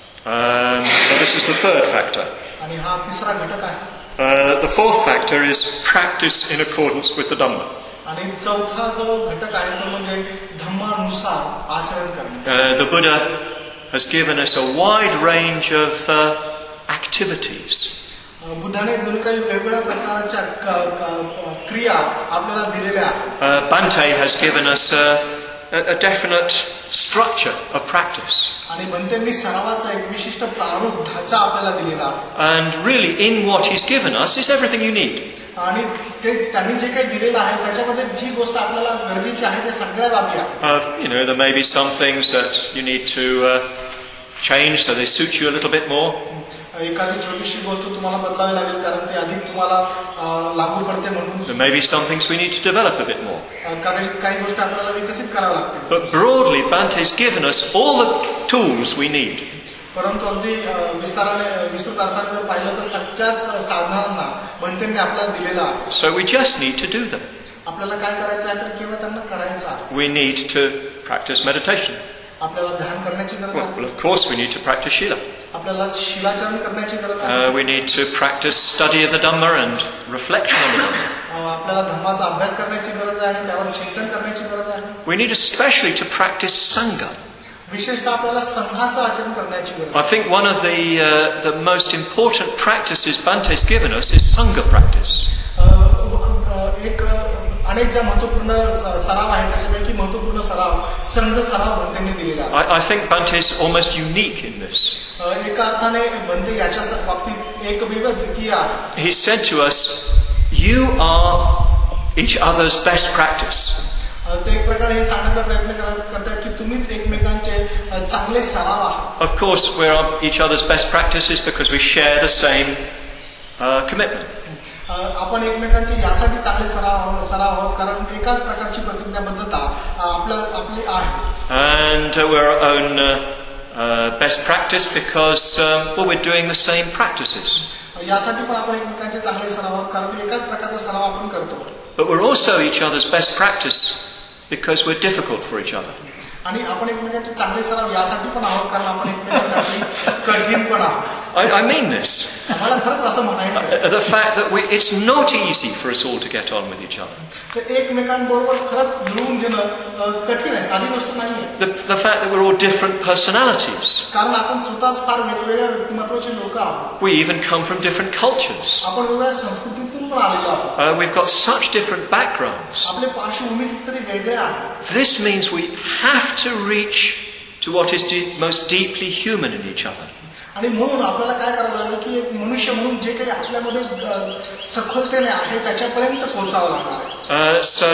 So this is the third factor. आणि हा तिसरा घटक आहे. The fourth factor is practice in accordance with the Dhamma. आणि चौथा जो घटक आहे तो म्हणजे धम्मानुसार आचरण करणे. The Buddha has given us a wide range of activities. बुद्धाने जणू काही वेगवेगळ्या प्रकारच्या क्रिया आपल्याला दिलेल्या आहेत. Bhante has given us a definite structure of practice. आणि भंतेंनी सरावाचा एक विशिष्ट प्रारूप ढाचा आपल्याला दिलेला आहे. And really in what he's given us is everything you need. आणि ते त्यांनी जे काही दिलेलं आहे त्याच्यामध्ये जी गोष्ट आपल्याला गरजेची आहे ते सगळ्या बाबी आहेत. There may be some things that you need to change so they suit you a little bit more. एखादी छोटीशी गोष्ट तुम्हाला बदलावी लागेल कारण ती अधिक तुम्हाला लागू पडते म्हणून. There may be some things we need to develop a bit more. कदाचित काही गोष्टी आपल्याला विकसित कराव्या लागतील. But broadly, Bhante's given us all the tools we need. परंतु अगदी विस्तृत अर्थाने जर पाहिलं तर सगळ्याच साधनांना भंतेंनी आपल्याला दिलेला आहे. So we just need to do them. आपल्याला काय करायचं आहे तर केवळ त्यांना करायचं आहे. We need to practice meditation. आपल्याला ध्यान करण्याची गरज आहे. Well, of course we need to practice Shila. आपल्याला शिलाचरण करण्याची गरज आहे. We need to practice study of the Dhamma and reflection on the Dhamma. आपल्याला धम्माचा अभ्यास करण्याची गरज आहे आणि त्यावर चिंतन करण्याची गरज आहे. We need especially to practice Sangha. विशेषतः आपल्याला संघाचं आचरण करण्याची गरज I आहे. think one of the most important practices Bhante's given us is Sangha practice. एक अनेक ज्या महत्वपूर्ण सराव आहेत त्याच्यापैकी महत्वपूर्ण सराव संघ सराव भंतेंनी दिलेला आहे. I think Bhante is almost unique in this. एका अर्थाने भंते याच्या बाबतीत एक वेगळं द्वितीय आहे. He said to us, you are each other's best practice. ते एक प्रकारे हे सांगण्याचा प्रयत्न करतात की तुम्हीच एकमेकांचे चांगले सराव आहात. Of course, we're each other's best practices because we share the same commitment. आपण एकमेकांचे यासाठी चांगले सराव आहोत कारण एकाच प्रकारची प्रतिज्ञाबद्धता आपली आहे. And we're our own best practice because we're doing the same practices. यासाठी पण आपण एकमेकांचे चांगले सराव आहोत कारण एकाच प्रकारचा सराव आपण करतो. But we're also each other's best practice because we're difficult for each other. आणि आपण एकमेकांचे चांगले सराव यासाठी पण आहोत कारण आपण एकमेकांसाठी कठीण पण आहोत. I mean this. मला खरंच असं म्हणायचं The fact that it's not easy for us all to get on with each other. तर एकमेकांबरोबर खरंच जुळवून घेणं कठीण आहे, साधी गोष्ट नाहीये. The fact that we're all different personalities. कारण आपण स्वतःच फार वेगवेगळ्या व्यक्तिमत्वाचे लोक आहोत. We even come from different cultures. आपण वेगवेगळ्या संस्कृतीतून पण आलेलो आहोत. We've got such different backgrounds. आपले पार्श्वभूमी कितीतरी वेगळे आहेत. This means we have to reach to what is most deeply human in each other. आणि म्हणून आपल्याला काय करावं लागेल की एक मनुष्य म्हणून जे काही आपल्यामध्ये सखोलतेने आहे त्याच्यापर्यंत पोहोचावं लागणार आहे. So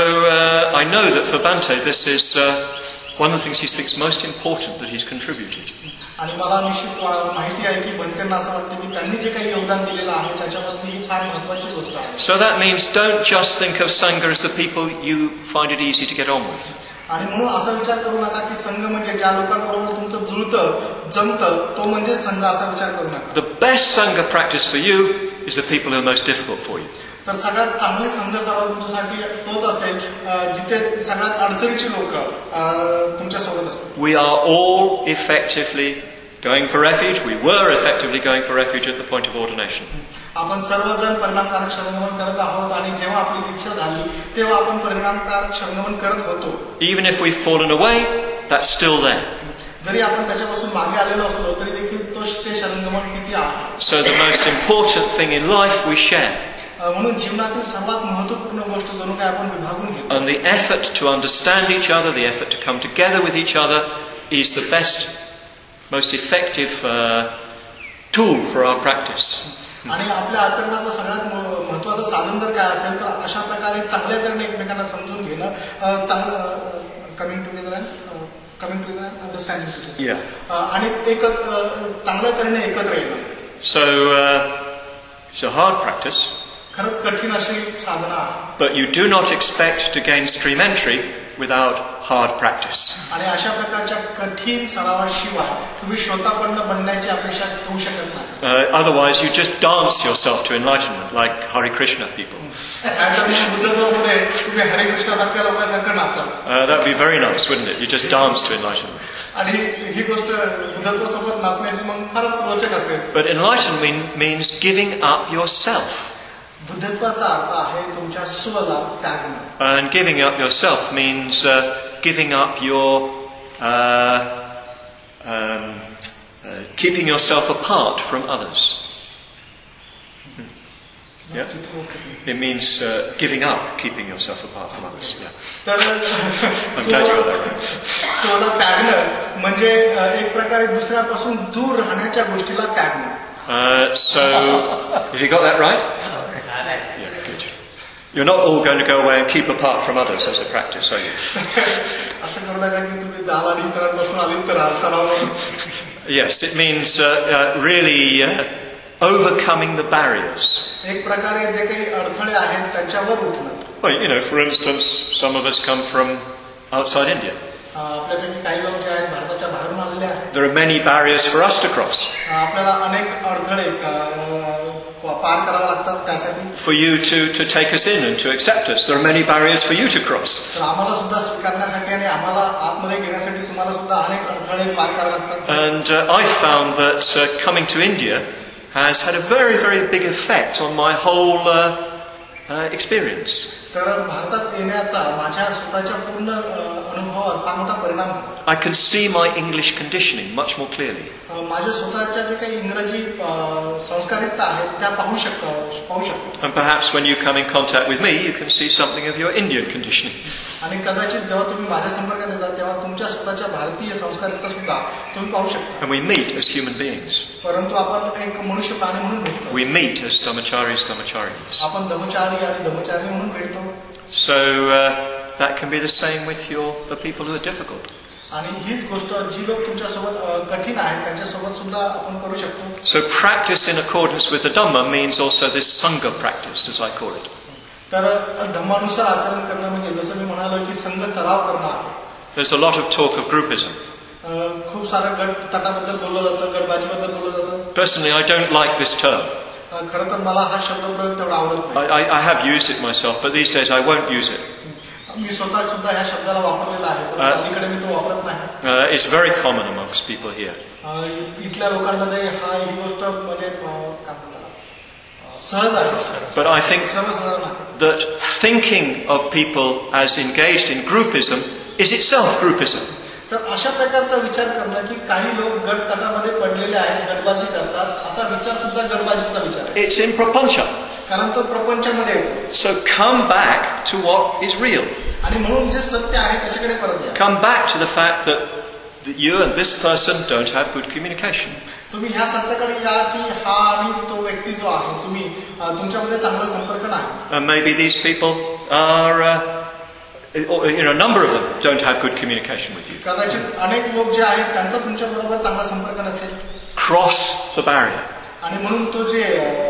I know that for Bhante this is one of the things he thinks most important that he's contributed. आणि मला निश्चित माहिती आहे की भंतेंना असं वाटतं की त्यांनी जे काही योगदान दिलेलं आहे त्याच्याबद्दल ही फार महत्वाची गोष्ट आहे. So that means don't just think of Sangha as the people you find it easy to get on with. आणि म्हणून असा विचार करू नका की संघ म्हणजे ज्या लोकांबरोबर तुमचं जुळतं जमतं तो म्हणजे संघ असा विचार करू नका. The best Sangha practice for you is the people who are most difficult for you. तर सगळ्यात चांगले संघ सराव तुमच्यासाठी तोच असेल जिथे सगळ्यात अडचणीची लोक तुमच्या सोबत असतात. We are all effectively going for refuge. We were effectively going for refuge at the point of ordination. आपण सर्वजण परिणामकारक शरणगमन करत आहोत आणि जेव्हा आपली दीक्षा झाली तेव्हा आपण परिणामकारक शरणगमन करत होतो. Even if we've fallen away, that's still there. जरी आपण त्याच्यापासून मागे आलेलो असलो तरी देखील ते शरणगमन किती आहे. So the most important thing in life we share. म्हणून जीवनातील सर्वात महत्त्वपूर्ण गोष्ट जणू काय आपण विभागून घेतो. And the effort to understand each other, the effort to come together with each other is the best most effective tool for our practice. आणि आपल्या आचरणाचं सगळ्यात महत्वाचं साधन जर काय असेल तर अशा प्रकारे चांगल्या तऱ्हेने एकमेकांना समजून घेणं, चांगलं कमिंग टुगेदर अंडरस्टँडिंग टुगेदर, आणि चांगल्या तऱ्हेने एकत्र येणं. So it's a hard practice. खरंच कठीण अशी साधना आहे. But you do not expect to gain stream entry without hard practice. आणि अशा प्रकारच्या कठीण सरावाशिवाय तुम्ही श्रोतापन्न बनण्याची अपेक्षा ठेवू शकत नाही. Otherwise you just dance yourself to enlightenment like Hare Krishna people. नाहीतर मग बुद्धत्वामध्ये तुम्ही हरे कृष्णासारख्या लोकांसारखं नाचाल. That would be very nice, wouldn't it? You just dance to enlightenment. आणि ही गोष्ट बुद्धत्वासोबत नाचण्याची मग फारच रोचक असेल. But enlightenment means giving up yourself. बुद्धत्वाचा अर्थ आहे तुमच्या स्वला त्यागणं. And giving up yourself means giving up your keeping yourself apart from others. Yeah? It means giving up keeping yourself apart from others. Yeah. तर I'm glad you got that right. स्वला त्यागणं म्हणजे एक प्रकारे दुसऱ्यापासून दूर राहण्याच्या गोष्टीला त्यागणं. So, have you got that right? Yeah, good. You're not all going to go away and keep apart from others as a practice, are you? असं करू नका की तुम्ही जाल आणि इतरांपासून आली तर सराव. Yes, it means really overcoming the barriers. एक प्रकारे जे काही अडथळे आहेत त्यांच्यावर उठणं. Well, you know, for instance, some of us come from outside India. आपल्यापैकी काही लोक जे आहेत भारताच्या बाहेरून आलेले आहेत. There are many barriers for us to cross. आपल्याला अनेक अडथळे पार करावे लागतात त्यासाठी. For you to take us in and to accept us, there are many barriers for you to cross. तर आम्हाला सुद्धा स्वीकारण्यासाठी आणि आम्हाला आतमध्ये घेण्यासाठी तुम्हाला सुद्धा अनेक अडथळे पार करावे लागतात. And I found that coming to India has had a very, very big effect on my whole experience. तर भारतात येण्याचा माझ्या स्वतःच्या पूर्ण अनुभवावर फार मोठा परिणाम झाला. I can see my English conditioning much more clearly. माझ्या स्वतःच्या जे काही इंग्रजी संस्कारिकता आहेत त्या पाहू शकतो. And perhaps when you come in contact with me, you can see something of your Indian conditioning. आणि कदाचित जेव्हा तुम्ही माझ्या संपर्कात येतात तेव्हा तुमच्या स्वतःच्या भारतीय संस्कारिकता सुद्धा तुम्ही पाहू शकता. And we meet as human beings. परंतु आपण एक मनुष्य प्राणी म्हणून भेटतो. We meet as dhammacharis. आपण धम्मचारी आणि धम्मचारिणी म्हणून भेटतो. So that can be the same with the people who are difficult. आणि हीच गोष्ट जी लोक तुमच्यासोबत कठीण आहेत त्यांच्यासोबत सुद्धा आपण करू शकतो. So practice in accordance with the Dhamma means also this Sangha practice, as I call it. तर धम्मानुसार आचरण करणं म्हणजे जसं मी म्हणालो की संघ सराव करणं आहे. There's a lot of talk of groupism. खूप सारं गट तटाबद्दल बोललं जातं, गटबाजीबद्दल बोललं जातं. Personally, I don't like this term. खरं तर मला हा शब्दप्रयोग तेवढा आवडत नाही. I have used it myself, but these days I won't use it. मी स्वतः सुद्धा ह्या शब्दाला वापरलेला आहे, पण अलीकडे मी तो वापरत नाही. It's very common amongst people here. इथल्या लोकांमध्ये ही गोष्ट म्हणजे काय म्हणतात सहज आहे. But I think that thinking of people as engaged in groupism is itself groupism. तर अशा प्रकारचा विचार करणं की काही लोक गट तटामध्ये पडलेले आहेत, गटबाजी करतात, असा विचार सुद्धा गटबाजीचा विचार आहे. It's in prapancha. कारण तो प्रपंचामध्ये येतो. So come back to what is real. आणि म्हणून जे सत्य आहे त्याच्याकडे परत या. Come back to the fact that you and this person don't have good communication. तुम्ही ह्या सत्याकडे या की हा आणि तो व्यक्ती जो आहे तुम्ही तुमच्यामध्ये चांगला संपर्क नाही. And maybe these people are a number of them don't have good communication with you. कदाचित अनेक लोक जे आहेत त्यांचा तुमच्या बरोबर चांगला संपर्क नसेल. Cross the barrier. आणि म्हणून तो जे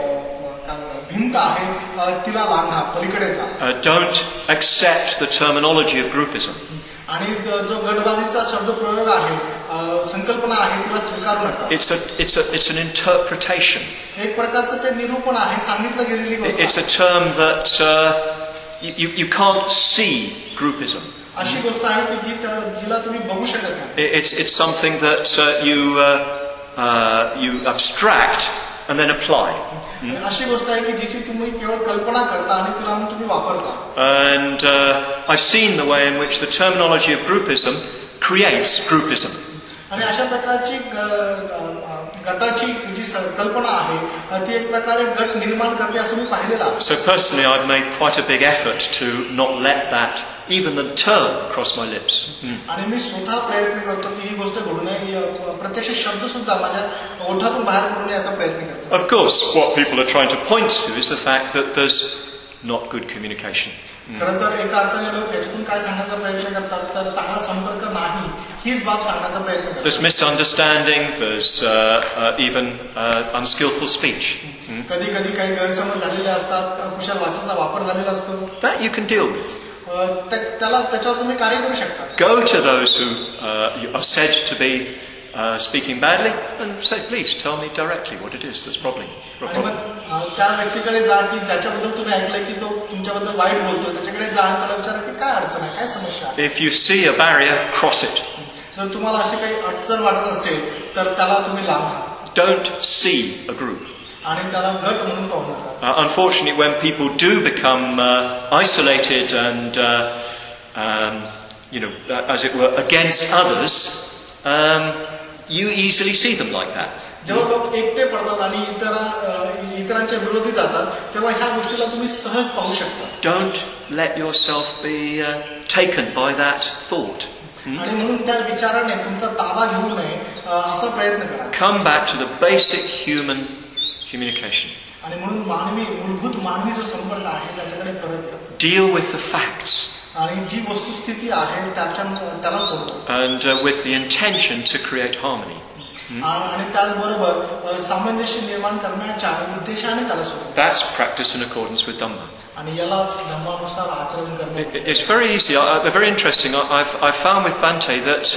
भिंत आहे तिला लांघा, पलीकडे जा. Don't accept the terminology of groupism. आणि जो गटबाजीचा शब्द प्रयोग आहे, संकल्पना आहे, तिला स्वीकारू नका. It's an interpretation. एक प्रकारचं ते निरूपण आहे, सांगितलं गेलेली गोष्ट. It's a term that you can't see groupism. अशी गोष्ट आहे की जिला तुम्ही बघू शकत नाही. It's something that you abstract and then apply. अशी गोष्ट आहे की जिची तुम्ही केवळ कल्पना करता आणि तिला मग तुम्ही वापरता. And I've seen the way in which the terminology of groupism creates groupism. आणि अशा प्रकारची गटाची जी कल्पना आहे ती एक प्रकारे गट निर्माण करते असं मी पाहिलेलं आहे. So personally I've made quite a big effort to not let that, even the term, cross my lips. आणि मी स्वतः प्रयत्न करतो की ही गोष्ट घडू नये, प्रत्यक्ष शब्द सुद्धा माझ्या ओठातून बाहेर पडू नये याचा प्रयत्न करतो. Of course what people are trying to point to is the fact that there's not good communication. खरं तर एका अर्थाने लोक याच्यातून काय सांगण्याचा प्रयत्न करतात तर चांगला संपर्क नाही हीच बाब सांगण्याचा प्रयत्न करतात. There's misunderstanding, there's even unskillful speech. कधी कधी काही गैरसमज झालेले असतात, कुशल भाषेचा वापर झालेला असतो. That you can deal with. त्याच्यावर तुम्ही कार्य करू शकता. Go to those who are said to be speaking badly and say, please tell me directly what it is that's problem. आणि मग त्या व्यक्तीकडे जा की ज्याच्याबद्दल तुम्ही ऐकलं की तो तुमच्याबद्दल वाईट बोलतो, त्याच्याकडे जा आणि त्याला विचारा की काय अडचण आहे, काय समस्या आहे. If you see a barrier, cross it. जर तुम्हाला अशी काही अडचण वाटत असेल तर त्याला तुम्ही लांब घ्या. Don't see a group. आणि त्याला गट म्हणून पाहू नका. Unfortunately, when people do become isolated and as it were, against others, you easily see them like that. जेव्हा लोक एकटे पडतात आणि इतरांच्या विरोधी जातात तेव्हा ह्या गोष्टीला तुम्ही सहज पाहू शकता. Don't let yourself be taken by that thought. आणि म्हणून त्या विचाराने तुमचा ताबा घेऊ नये असा प्रयत्न करा. Come back to the basic human communication. आणि म्हणून मूलभूत मानवी जो संपर्क आहे त्याच्याकडे परत या. Deal with the facts. आणि जी वस्तुस्थिती आहे त्याला सोडवा. And with the intention to create harmony. आणि त्याचबरोबर सामंजस्य निर्माण करण्याच्या उद्देशाने त्याला सोडवा. That's practice in accordance with Dhamma. आणि यालाच धम्मानुसार आचरण करणे. It's very easy. Very interesting. I've found with Bhante that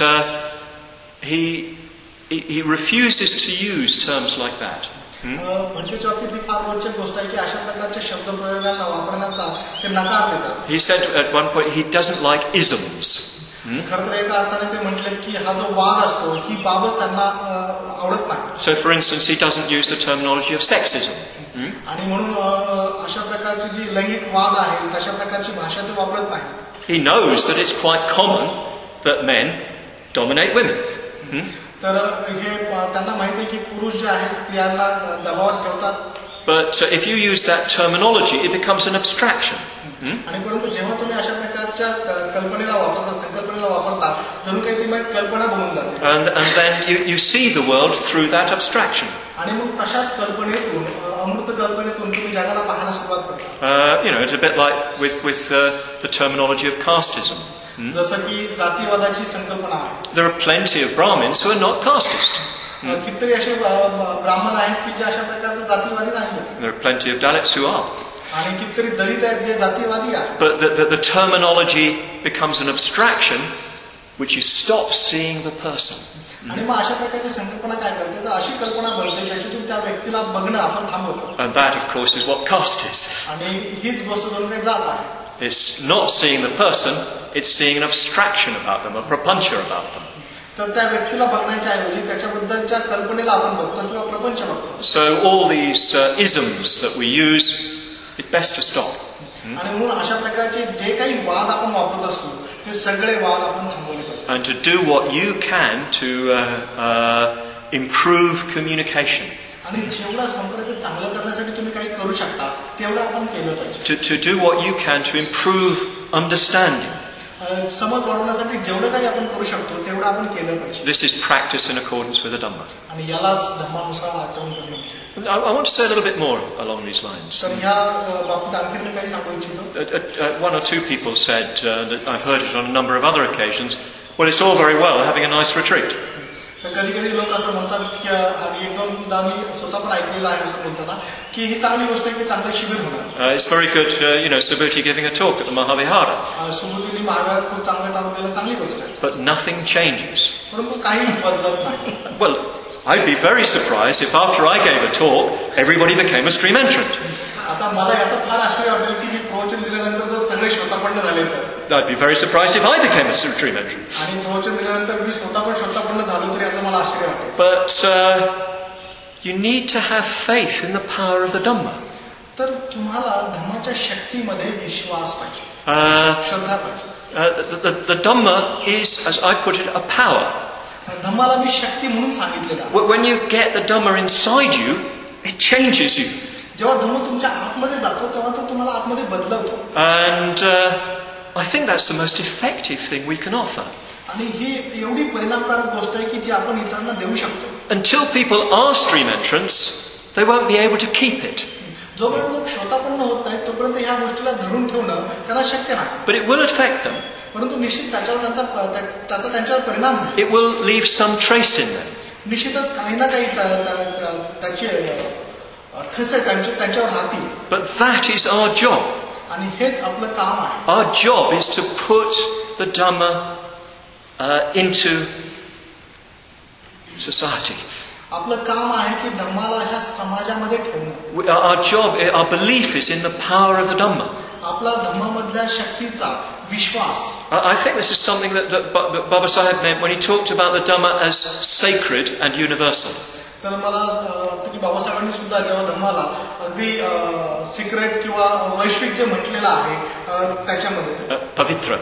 he refuses to use terms like that. भंतेच्या बाबतीत ही फार रोचक गोष्ट आहे की अशा प्रकारच्या शब्दप्रयोगांना वापरण्याचा ते नकार देतात. He said at one point he doesn't like isms. खरं तर एका अर्थाने ते म्हटले की हा जो वाद असतो ही बाबच त्यांना आवडत नाही. So for instance he doesn't use the terminology of sexism. आणि म्हणून अशा प्रकारची जी लैंगिक वाद आहे तशा प्रकारची भाषा ते वापरत नाही. He knows that it's quite common that men dominate women. तर हे त्यांना माहिती आहे की पुरुष जे आहेत स्त्रियांना दबावात ठेवतात. But if you use that terminology it becomes an abstraction. आणि परंतु जेव्हा तुम्ही अशा प्रकारच्या कल्पनेला वापरता, संकल्पनेला वापरता, जणू काही ती मग कल्पना बनून जाते. And then you see the world through that abstraction. आणि मग तशाच कल्पनेतून, अमूर्त कल्पनेतून तुम्ही जगाला पाहायला सुरुवात करता. It's a bit like with the terminology of casteism. जसं की जातीवादाची संकल्पना आहे. There are plenty of Brahmins who are not casteist. कितीतरी असे ब्राह्मण आहेत की जे अशा प्रकारचे जातीवादी नाहीत. There are plenty of Dalits who are. आणि कितीतरी दलित आहेत जे जातीवादी आहेत. But the terminology becomes an abstraction which you stop seeing the person. आणि मग अशा प्रकारची संकल्पना काय करते तर अशी कल्पना बनते ज्याच्यातून त्या व्यक्तीला बघणं आपण थांबवतो. And that of course is what caste is. आणि हीच गोष्ट जणू काही जात आहे. It's not seeing the person, it's seeing an abstraction about them, a prapancha about them. तर त्या व्यक्तीला बघण्याच्या ऐवजी त्याच्याबद्दलच्या कल्पनेला आपण बघतो किंवा प्रपंच बघतो. So all these isms that we use, it's best to stop. आणि म्हणून अशा प्रकारचे जे काही वाद आपण वापरत असतो ते सगळे वाद आपण थांबवले पाहिजे. And to do what you can to improve communication. आणि जेवढा संपर्क चांगला करण्यासाठी तुम्ही काही करू शकता तेवढं आपण केलं पाहिजे. To do what you can to improve understanding. समज वाढवण्यासाठी जेवढं काही आपण करू शकतो तेवढं आपण केलं पाहिजे. This is practice in accordance with the Dhamma. आणि यालाच धम्मानुसार आचरण करणे म्हणतात. I want to say a little bit more along these lines. तर ह्या बाबतीत आणखी मी काही सांगू इच्छितो. One or two people said, I've heard it on a number of other occasions, well, it's all very well having a nice retreat. तर कधी कधी लोक असं म्हणतात की आणि एक दोनदा मी स्वतः पण ऐकलेलं आहे असं म्हणताना की ही चांगली गोष्ट आहे की चांगलं शिबिर होणार. It's very good, Subhuti giving a talk at the Mahavihara. सुबुतीने महाविहारात खूप चांगलं काम केलं, चांगली गोष्ट आहे. But nothing changes. परंतु काहीच बदलत नाही. Well, I'd be very surprised if after I gave a talk, everybody became a stream entrant. आता मला याचं फार आश्चर्य वाटेल की मी प्रवचन दिल्यानंतर जर सगळे श्रोतापन्न झाले तर. I'd be very surprised if I became a stream entrant. आणि प्रवचन दिल्यानंतर मी स्वतः पण श्रोतापन्न झालो तरी याचं मला आश्चर्य वाटेल. But you need to have faith in the power of the Dhamma. तर तुम्हाला धम्माच्या शक्तीमध्ये विश्वास पाहिजे, श्रद्धा पाहिजे. The Dhamma is, as I put it, a power धम्माला मी शक्ती म्हणून सांगितलेलं आहे. When you get the Dhamma inside you, it changes you. जेव्हा धम्म तुमच्या आतमध्ये जातो तेव्हा तो तुम्हाला आतमध्ये बदलवतो. And I think that's the most effective thing we can offer. आणि ही एवढी परिणामकारक गोष्ट आहे की जी आपण इतरांना देऊ शकतो. Until people are stream entrants, they won't be able to keep it. जोपर्यंत लोक श्रोतापन्न होत नाहीत तोपर्यंत ह्या गोष्टीला धरून ठेवणं त्यांना शक्य नाही. But it will affect them. परंतु निश्चित त्याचा त्यांच्यावर परिणाम होईल. It will leave some trace in them. निश्चितच काही ना काही त्याचे ठसे त्यांच्यावर राहतील. But that is our job. आणि हेच आपलं काम आहे. Our job is to put the Dhamma into society. आपलं काम आहे की धम्माला ह्या समाजामध्ये ठेवणं. Our belief is in the power of the Dhamma. आपला धम्मामधल्या शक्तीचा विश्वास. I think this is something that Baba Sahib meant when he talked about the Dhamma as sacred and universal. तर मला वाटतं की बाबासाहेबांनी सुद्धा जेव्हा धम्माला अगदी सिक्रेट किंवा वैश्विक जे म्हटलेलं आहे त्याच्यामध्ये पवित्र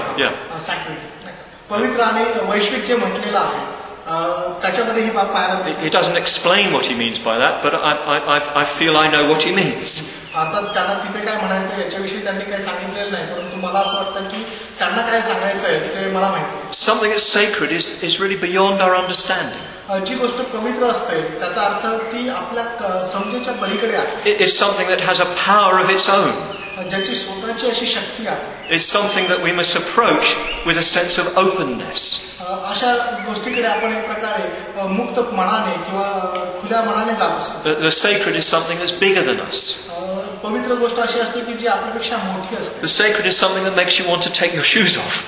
पवित्र आणि वैश्विक जे म्हटलेलं आहे त्याच्यामध्ये ही बाब पाहायला मिळते. He doesn't explain what he means by that, but I feel I know what he means. अर्थात त्यांना तिथे काय म्हणायचं याच्याविषयी त्यांनी काही सांगितलेलं नाही, परंतु मला असं वाटतं की त्यांना काय सांगायचं आहे ते मला माहिती आहे. Something that's sacred is really beyond our understanding. जी गोष्ट पवित्र असते त्याचा अर्थ ती आपल्या समजेच्या पलीकडे आहे. It's something that has a power of its own. ज्याची स्वतःची अशी शक्ती आहे. It's something that we must approach with a sense of openness. अशा गोष्टीकडे आपण एक प्रकारे मुक्त मनाने किंवा खुल्या मनाने जात असतो. The sacred is something that's bigger than us. पवित्र गोष्ट अशी असते की जी आपल्यापेक्षा मोठी असते. The sacred is something that makes you want to take your shoes off.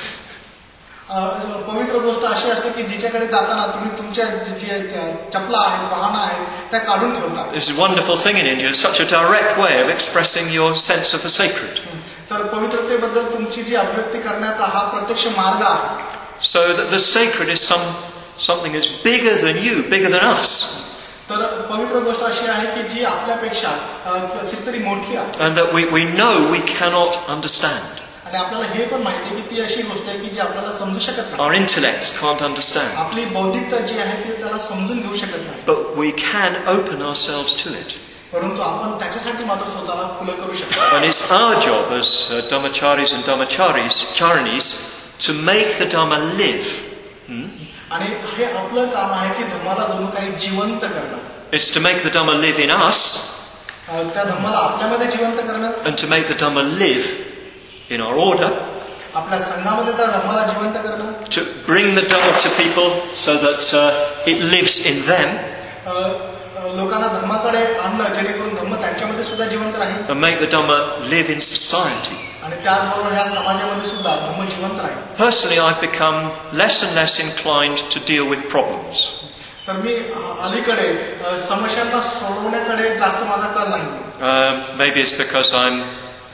पवित्र गोष्ट अशी असते की जिच्याकडे जाताना तुम्ही तुमच्या जे चपला आहेत वाहनं आहेत त्या काढून ठेवता. This is a wonderful thing in India. It's such a direct way of expressing your sense of the sacred. तर पवित्रतेबद्दल तुमची जी अभिव्यक्ती करण्याचा हा प्रत्यक्ष मार्ग आहे. So that the sacred is something that's bigger than you, bigger than us. तर पवित्र गोष्ट अशी आहे की जी आपल्यापेक्षा कितीतरी मोठी आहे. And that we know we cannot understand. आणि आपल्याला हे पण माहिती आहे की ती अशी गोष्ट आहे की जी आपल्याला समजू शकत नाही. Our intellects can't understand. आपली बौद्धिकता जी आहे ती त्याला समजून घेऊ शकत नाही. But we can open ourselves to it. परंतु आपण त्याच्यासाठी मात्र स्वतःला खुलं करू शकतो. And it's our job as Dhammacharis and Charanis to make the Dhamma live. आणि हे आपलं काम आहे की धम्माला जणू काही जिवंत करणं. It's to make the Dhamma live in us. त्या धम्माला आपल्यामध्ये जिवंत करणं. And to make the Dhamma live in our order. आपल्या संघामध्ये त्या धम्माला जिवंत करणं. To bring the Dhamma to people so that it lives in them. लोकांना धम्माकडे आणणं जेणेकरून धम्म त्यांच्यामध्ये सुद्धा जिवंत राहील. And make the Dhamma live in society. आणि त्याचबरोबर ह्या समाजामध्ये सुद्धा धम्म जिवंत राहील. Personally, I've become less and less inclined to deal with problems. तर मी अलीकडे समस्यांना सोडवण्याकडे जास्त माझा कल नाही. Maybe it's because I'm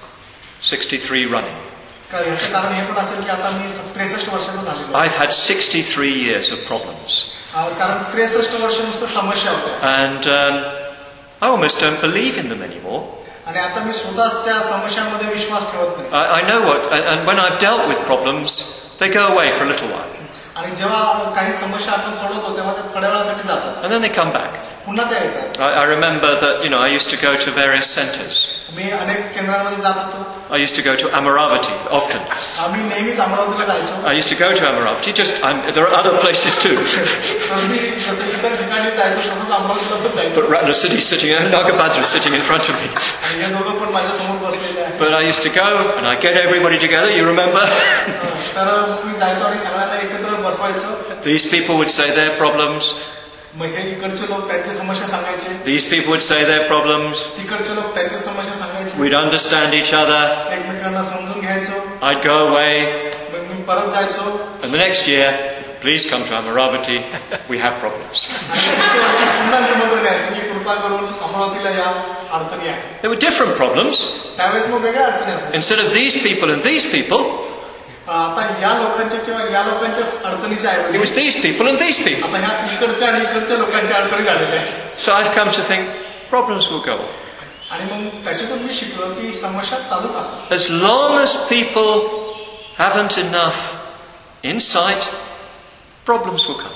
63 running. याचं कारण हे पण असेल की आता मी 63 वर्षाचा झालेलो आहे. I've had 63 years of problems. कारण 63 वर्ष नुसतं समस्या होत्या. And I almost don't believe in them anymore. आणि आता मी स्वतःच त्या समस्यांमध्ये विश्वास ठेवत नाही. I know what, and when I've dealt with problems, they go away for a little while. आणि जेव्हा काही समस्या आपण सोडवतो तेव्हा ते थोड्या वेळासाठी जातात. And then they come back. पुन्हा त्या येतात. I remember that, I used to go to various centers. मी अनेक केंद्रांमध्ये जात होतो. I used to go to Amaravati often. आम्ही नेहमीच अमरावतीला जायचो. I used to go to Amaravati. There are other places too. तर मी जसं इतर ठिकाणी जायचो तसंच अमरावतीला पण जायचो. But Ratna Siddhi sitting and Nagabhadra sitting in front of me. आणि हे दोघं पण माझ्या समोर बसलेले आहेत. But I used to go and I get everybody together. You remember? तर मी जायचो आणि सगळ्यांना एकत्र बसवायचो. These people would say their problems. मग हे इकडचे लोक त्यांची समस्या सांगायचे. These people would say their problems. तिकडचे लोक त्यांची समस्या सांगायचे. We'd understand each other. एकमेकांना समजून घ्यायचो. I'd go away. मग मी परत जायचो. And the next year, please come to Amaravati. We have problems. आणि पुढच्या वर्षी पुन्हा निमंत्रण द्यायचं की कृपा करून अमरावतीला या, अडचणी आहेत. There were different problems. त्यावेळेस मग वेगळ्या अडचणी असायच्या. Instead of these people and these people, आता या लोकांच्या किंवा या लोकांच्या अडचणीच्या it was ऐवजी these people and these people. आता ह्या इकडच्या आणि इकडच्या लोकांच्या अडचणी झालेल्या आहेत. So I've come to think problems will go on. आणि मग त्याच्यातून मी शिकलो की समस्या चालूच राहतात. As long as people haven't enough insight, problems will come.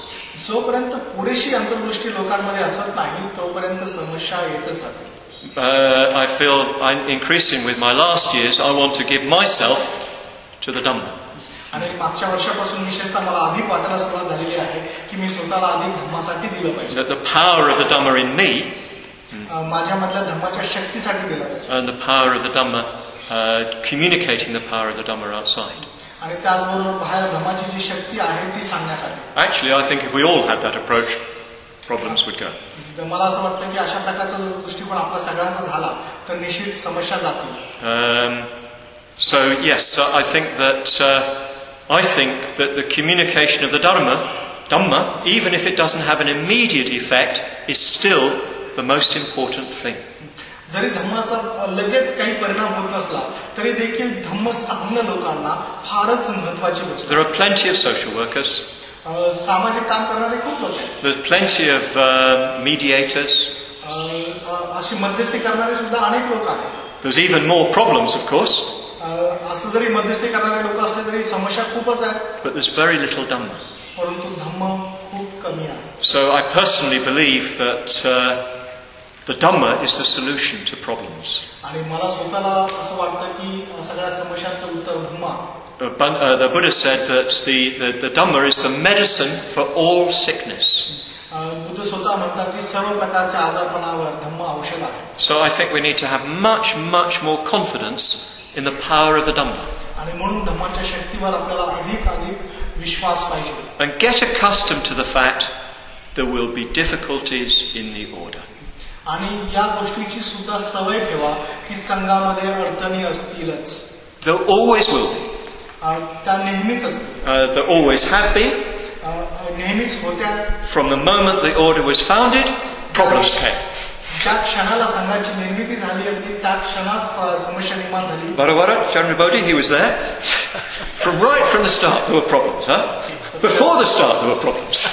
जोपर्यंत पुरेशी अंतर्दृष्टी लोकांमध्ये असत नाही तोपर्यंत समस्या येतच राहते. I feel I'm increasing with my last years. I want to give myself to the Dhamma. आणि मागच्या वर्षापासून विशेषतः मला अधिक वाटायला सुरुवात झालेली आहे की मी स्वतःला अधिक धम्मासाठी दिलं पाहिजे. That the power of the Dhamma in me, माझ्यामधल्या धम्माच्या शक्तीसाठी दिलं पाहिजे. and the power of the Dhamma, communicating the power of the Dhamma outside. आणि त्याचबरोबर बाहेर धम्माची जी शक्ती आहे ती सांगण्यासाठी. Actually, I think if we all had that approach, problems would go. तर मला असं वाटतं की अशा प्रकारचा जर दृष्टिकोन आपला सगळ्यांचा झाला तर निश्चित समस्या जातील. So yes, I think that the communication of the Dhamma, even if it doesn't have an immediate effect, is still the most important thing. जरी धम्माचा लगेच काही परिणाम होत नसला तरी देखील धम्म सांगणं लोकांना फारच महत्त्वाची गोष्ट. There are plenty of social workers. सामाजिक काम करणारे खूप लोक आहेत. There's plenty of mediators. अशी मध्यस्थी करणारे सुद्धा अनेक लोक आहेत. There's even more problems, of course. असं जरी मध्यस्थी करणारे लोक असले तरी समस्या खूपच आहेत. But there's very little Dhamma. परंतु धम्म खूप कमी आहे. So I personally believe that the Dhamma is the solution to problems. आणि मला स्वतःला असं वाटतं की सगळ्या समस्यांचं उत्तर धम्म आहे. The Buddha said that the Dhamma is the medicine for all sickness. Buddha स्वतः म्हणतात की सर्व प्रकारच्या आजारपणावर धम्म औषध आहे. So I think we need to have much more confidence in the power of the Dhamma. आणि म्हणून धम्माच्या शक्तीवर आपल्याला अधिक विश्वास पाहिजे. And get accustomed to the fact there will be difficulties in the order. आणि या गोष्टीची सुद्धा सवय ठेवा की संघामध्ये अडचणी असतीलच. There always will be. त्या नेहमीच असतील. There always have been. नेहमीच होत्या. From the moment the order was founded, problems came. ज्या क्षणाला संघाची निर्मिती झाली अगदी त्या क्षणात समस्या निर्माण झाली. Baravara, Chandra Bodhi, he was there. Right from the start there were problems, huh? Before the start there were problems.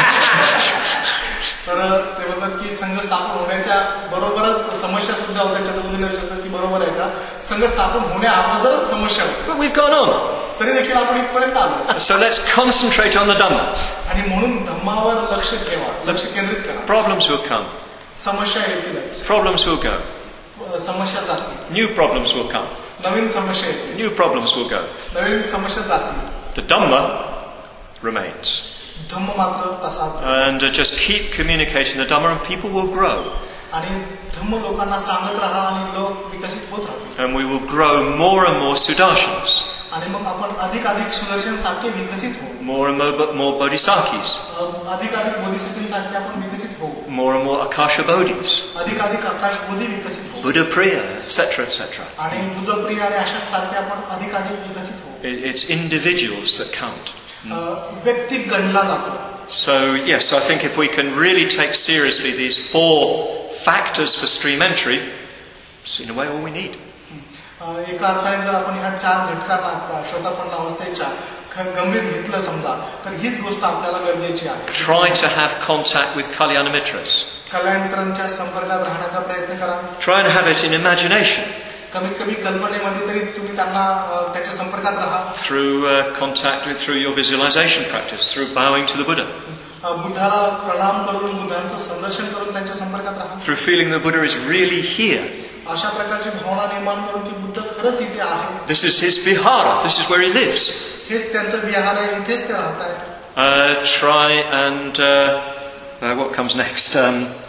तर ते म्हणतात की संघ स्थापन होण्याच्या बरोबरच समस्या सुद्धा होत्या. छत्रपतीने विचारतात की बरोबर आहे का, संघ स्थापन होण्या अगोदरच समस्या होत्या. But we've gone on. तरी देखील आपण इथपर्यंत आलो. So let's concentrate on the Dhamma. आणि म्हणून धम्मावर लक्ष ठेवा, लक्ष केंद्रित करा. Problems will come. समस्या येतीलच. Problems will go. समस्या जातील. New problems will come. नवीन समस्या येतील. New problems will go. नवीन समस्या जातील. The Dhamma remains. धम्म मात्र तसाच. And just keep communicating the Dhamma and people will grow. आणि धम्म लोकांना सांगत राहा आणि लोक विकसित होत राहतील. And we will grow more and more Sudarshans. आणि मग आपण अधिक सुदर्शन सारखे विकसित होऊ. More and more Bodhisattvas. अधिक बोधिसत्वांसारखे आपण विकसित होऊ. More and more Akashabodhis. अधिक आकाश बोधी विकसित होऊ. Buddha Priya, etc. आणि बुद्धप्रिय आणि अशा सारखे आपण अधिक विकसित होऊ. It's individuals that count. व्यक्ती गणला जातो. So yes, I think if we can really take seriously these 4 factors for stream entry, it's in a way all we need. एका अर्थाने जर आपण ह्या 4 घटकांना श्रोतापन्न अवस्थेच्या गंभीर घेतलं समजा तर हीच गोष्ट आपल्याला गरजेची आहे. Try to have contact with Kalyana Mitras. कल्याण मित्रांच्या संपर्कात राहण्याचा प्रयत्न करा. Try and have it in imagination. कमीत कमी कल्पनेमध्ये तरी तुम्ही त्यांना त्यांच्या संपर्कात राहा. Through your visualization practice, through bowing to the Buddha. बुद्धाला प्रणाम करून बुद्धांचं संदर्शन करून त्यांच्या संपर्कात राहा. Through feeling the Buddha is really here. अशा प्रकारची भावना निर्माण करून की बुद्ध खरंच इथे आहे. This is his vihara. This is where he lives. हेच त्यांचं विहार आहे, इथेच ते राहत आहेत. Try and what comes next?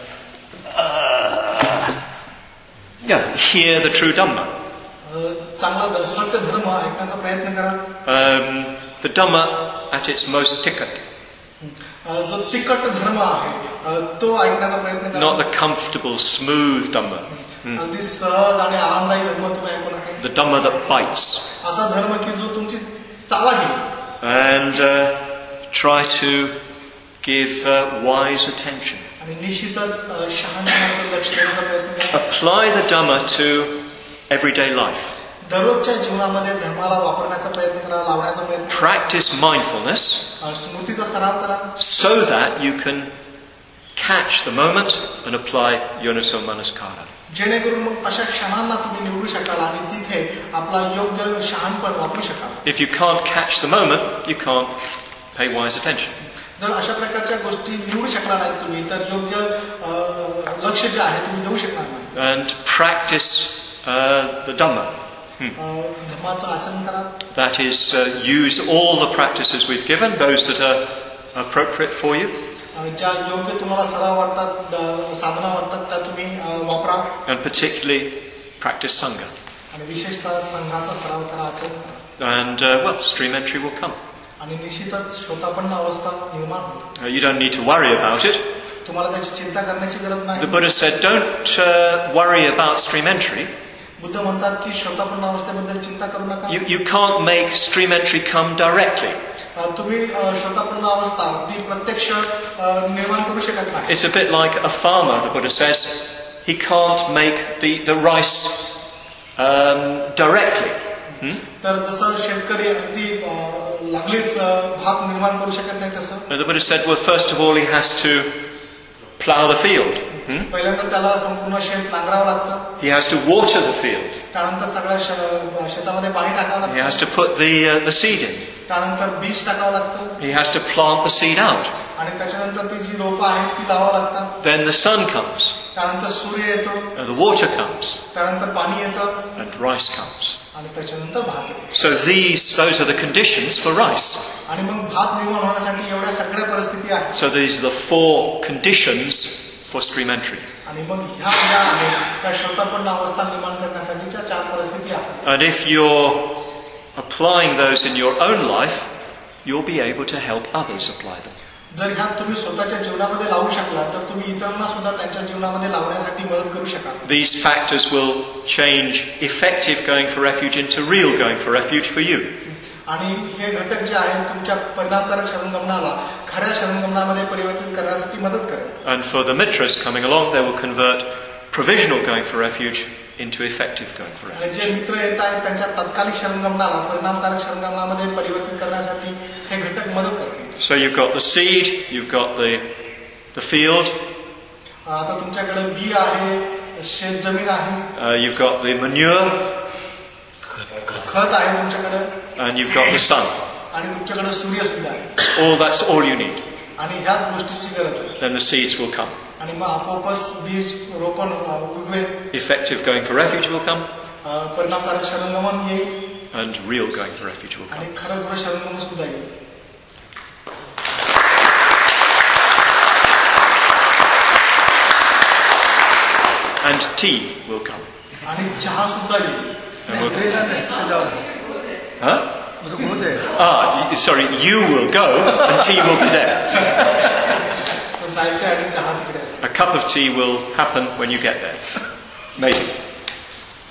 Hear the true Dhamma. चांगला सत्य धर्म ऐकण्याचा प्रयत्न करा. The Dhamma at its most tikkut. जो तिखट धर्म आहे तो ऐकण्याचा प्रयत्न करा. Not the comfortable, smooth Dhamma. अगदी सहज आणि आरामदायी धर्म तुम्ही ऐकू नका. The Dhamma that bites. असा धर्म की जो तुमची चावा घेईल. And try to give wise attention. आणि निश्चितच शहाणपणाचं लक्ष देण्याचा प्रयत्न करा. Apply the Dhamma to everyday life. दररोजच्या जीवनामध्ये धर्माला वापरण्याचा प्रयत्न करा, लावण्याचा प्रयत्न करा. Practice mindfulness. स्मृतीचा सराव करा. So that you can catch the moment and apply Yonaso Manaskara. जेणेकरून मग अशा क्षणांना तुम्ही निवडू शकाल आणि तिथे आपला योग्य शहाणपण वापरू शकाल. If you can't catch the moment, you can't pay wise attention. जर अशा प्रकारच्या गोष्टी निवडू शकला नाहीत तुम्ही तर योग्य लक्ष जे आहे तुम्ही देऊ शकणार नाही. And practice the Dhamma. धम्माचं आचरण करा. That is, use all the practices we've given, those that are appropriate for you. ज्या योग्य तुम्हाला सराव वाटतात, साधना वाटतात त्या तुम्ही वापरा. And particularly practice Sangha. आणि विशेषतः संघाचा सराव करा, आचरण करा. And well, stream entry will come. आणि निश्चितच श्रोतापन्न अवस्था निर्माण होईल. You don't need to worry about it. तुम्हाला त्याची चिंता करण्याची गरज नाही. The Buddha said, don't worry about stream entry. Buddha म्हणतात की श्रोतापन्न अवस्थेबद्दल चिंता करू नका. You can't make stream entry come directly. तुम्ही श्रोतापन्न अवस्था अगदी प्रत्यक्ष निर्माण करू शकत नाही. It's a bit like a farmer, the Buddha says. He can't make the rice directly. तर जसं शेतकरी अगदी लागलीच भात निर्माण करू शकत नाही तसं. The Buddha said, well, first of all, he has to plow the field. पहिल्यांदा त्याला संपूर्ण शेत नांगरावं लागतं. He has to water the field. त्यानंतर सगळ्या शेतामध्ये पाणी टाकावं लागतं. He has to put the seed in. त्यानंतर बीज टाकावं लागतं. He has to plant the seed out. आणि त्याच्यानंतर ती जी रोपं आहेत ती लावावं लागतात. Then the sun comes. त्यानंतर सूर्य येतो. And the water comes. त्यानंतर पाणी येतं. And rice comes. आणि त्याच्यानंतर भात येतो. So those are the conditions for rice. आणि मग भात निर्माण होण्यासाठी एवढ्या सगळ्या परिस्थिती आहेत. So these are the 4 conditions for stream entry. आणि मग ह्या आहेत त्या श्रोतापन्न अवस्था निर्माण करण्यासाठीच्या 4 परिस्थिती आहेत. And if you're applying those in your own life, you'll be able to help others apply them. जर ह्या तुम्ही स्वतःच्या जीवनामध्ये लावू शकला तर तुम्ही इतरांना सुद्धा त्यांच्या जीवनामध्ये लावण्यासाठी मदत करू शकाल. These factors will change effective going for refuge into real going for refuge for you. आणि हे घटक जे आहेत तुमच्या परिणामकारक शरणगमनाला खऱ्या शरणगमनामध्ये परिवर्तित करण्यासाठी मदत करेल. And for the mitras coming along, they will convert provisional going for refuge into effective going for refuge. आणि जे मित्र येत आहेत त्यांच्या तात्कालिक शरणगमनाला परिणामकारक शरणगमनामध्ये परिवर्तित करण्यासाठी हे घटक मदत करतील. So you've got the seed, you've got the field. आता तुमच्याकडे बी आहे, शेत जमीन आहे. You've got the manure. खत आहे तुमच्याकडे. And you've got the sun. आणि तुमच्याकडे सूर्य सुद्धा आहे. That's all you need. आणि ह्याच गोष्टीची गरज आहे. Then the seeds will come. आणि मग आपोआपच बीज रोपण उगवेल. Effective going for refuge will come. परिणामकारक शरणगमन येईल. And real going for refuge will come. आणि खरं शरणगमन सुद्धा येईल. And tea will come. आणि चहा सुद्धा येईल. Huh? Sorry, you will go and tea will be there. A cup of tea will happen when you get there. Maybe.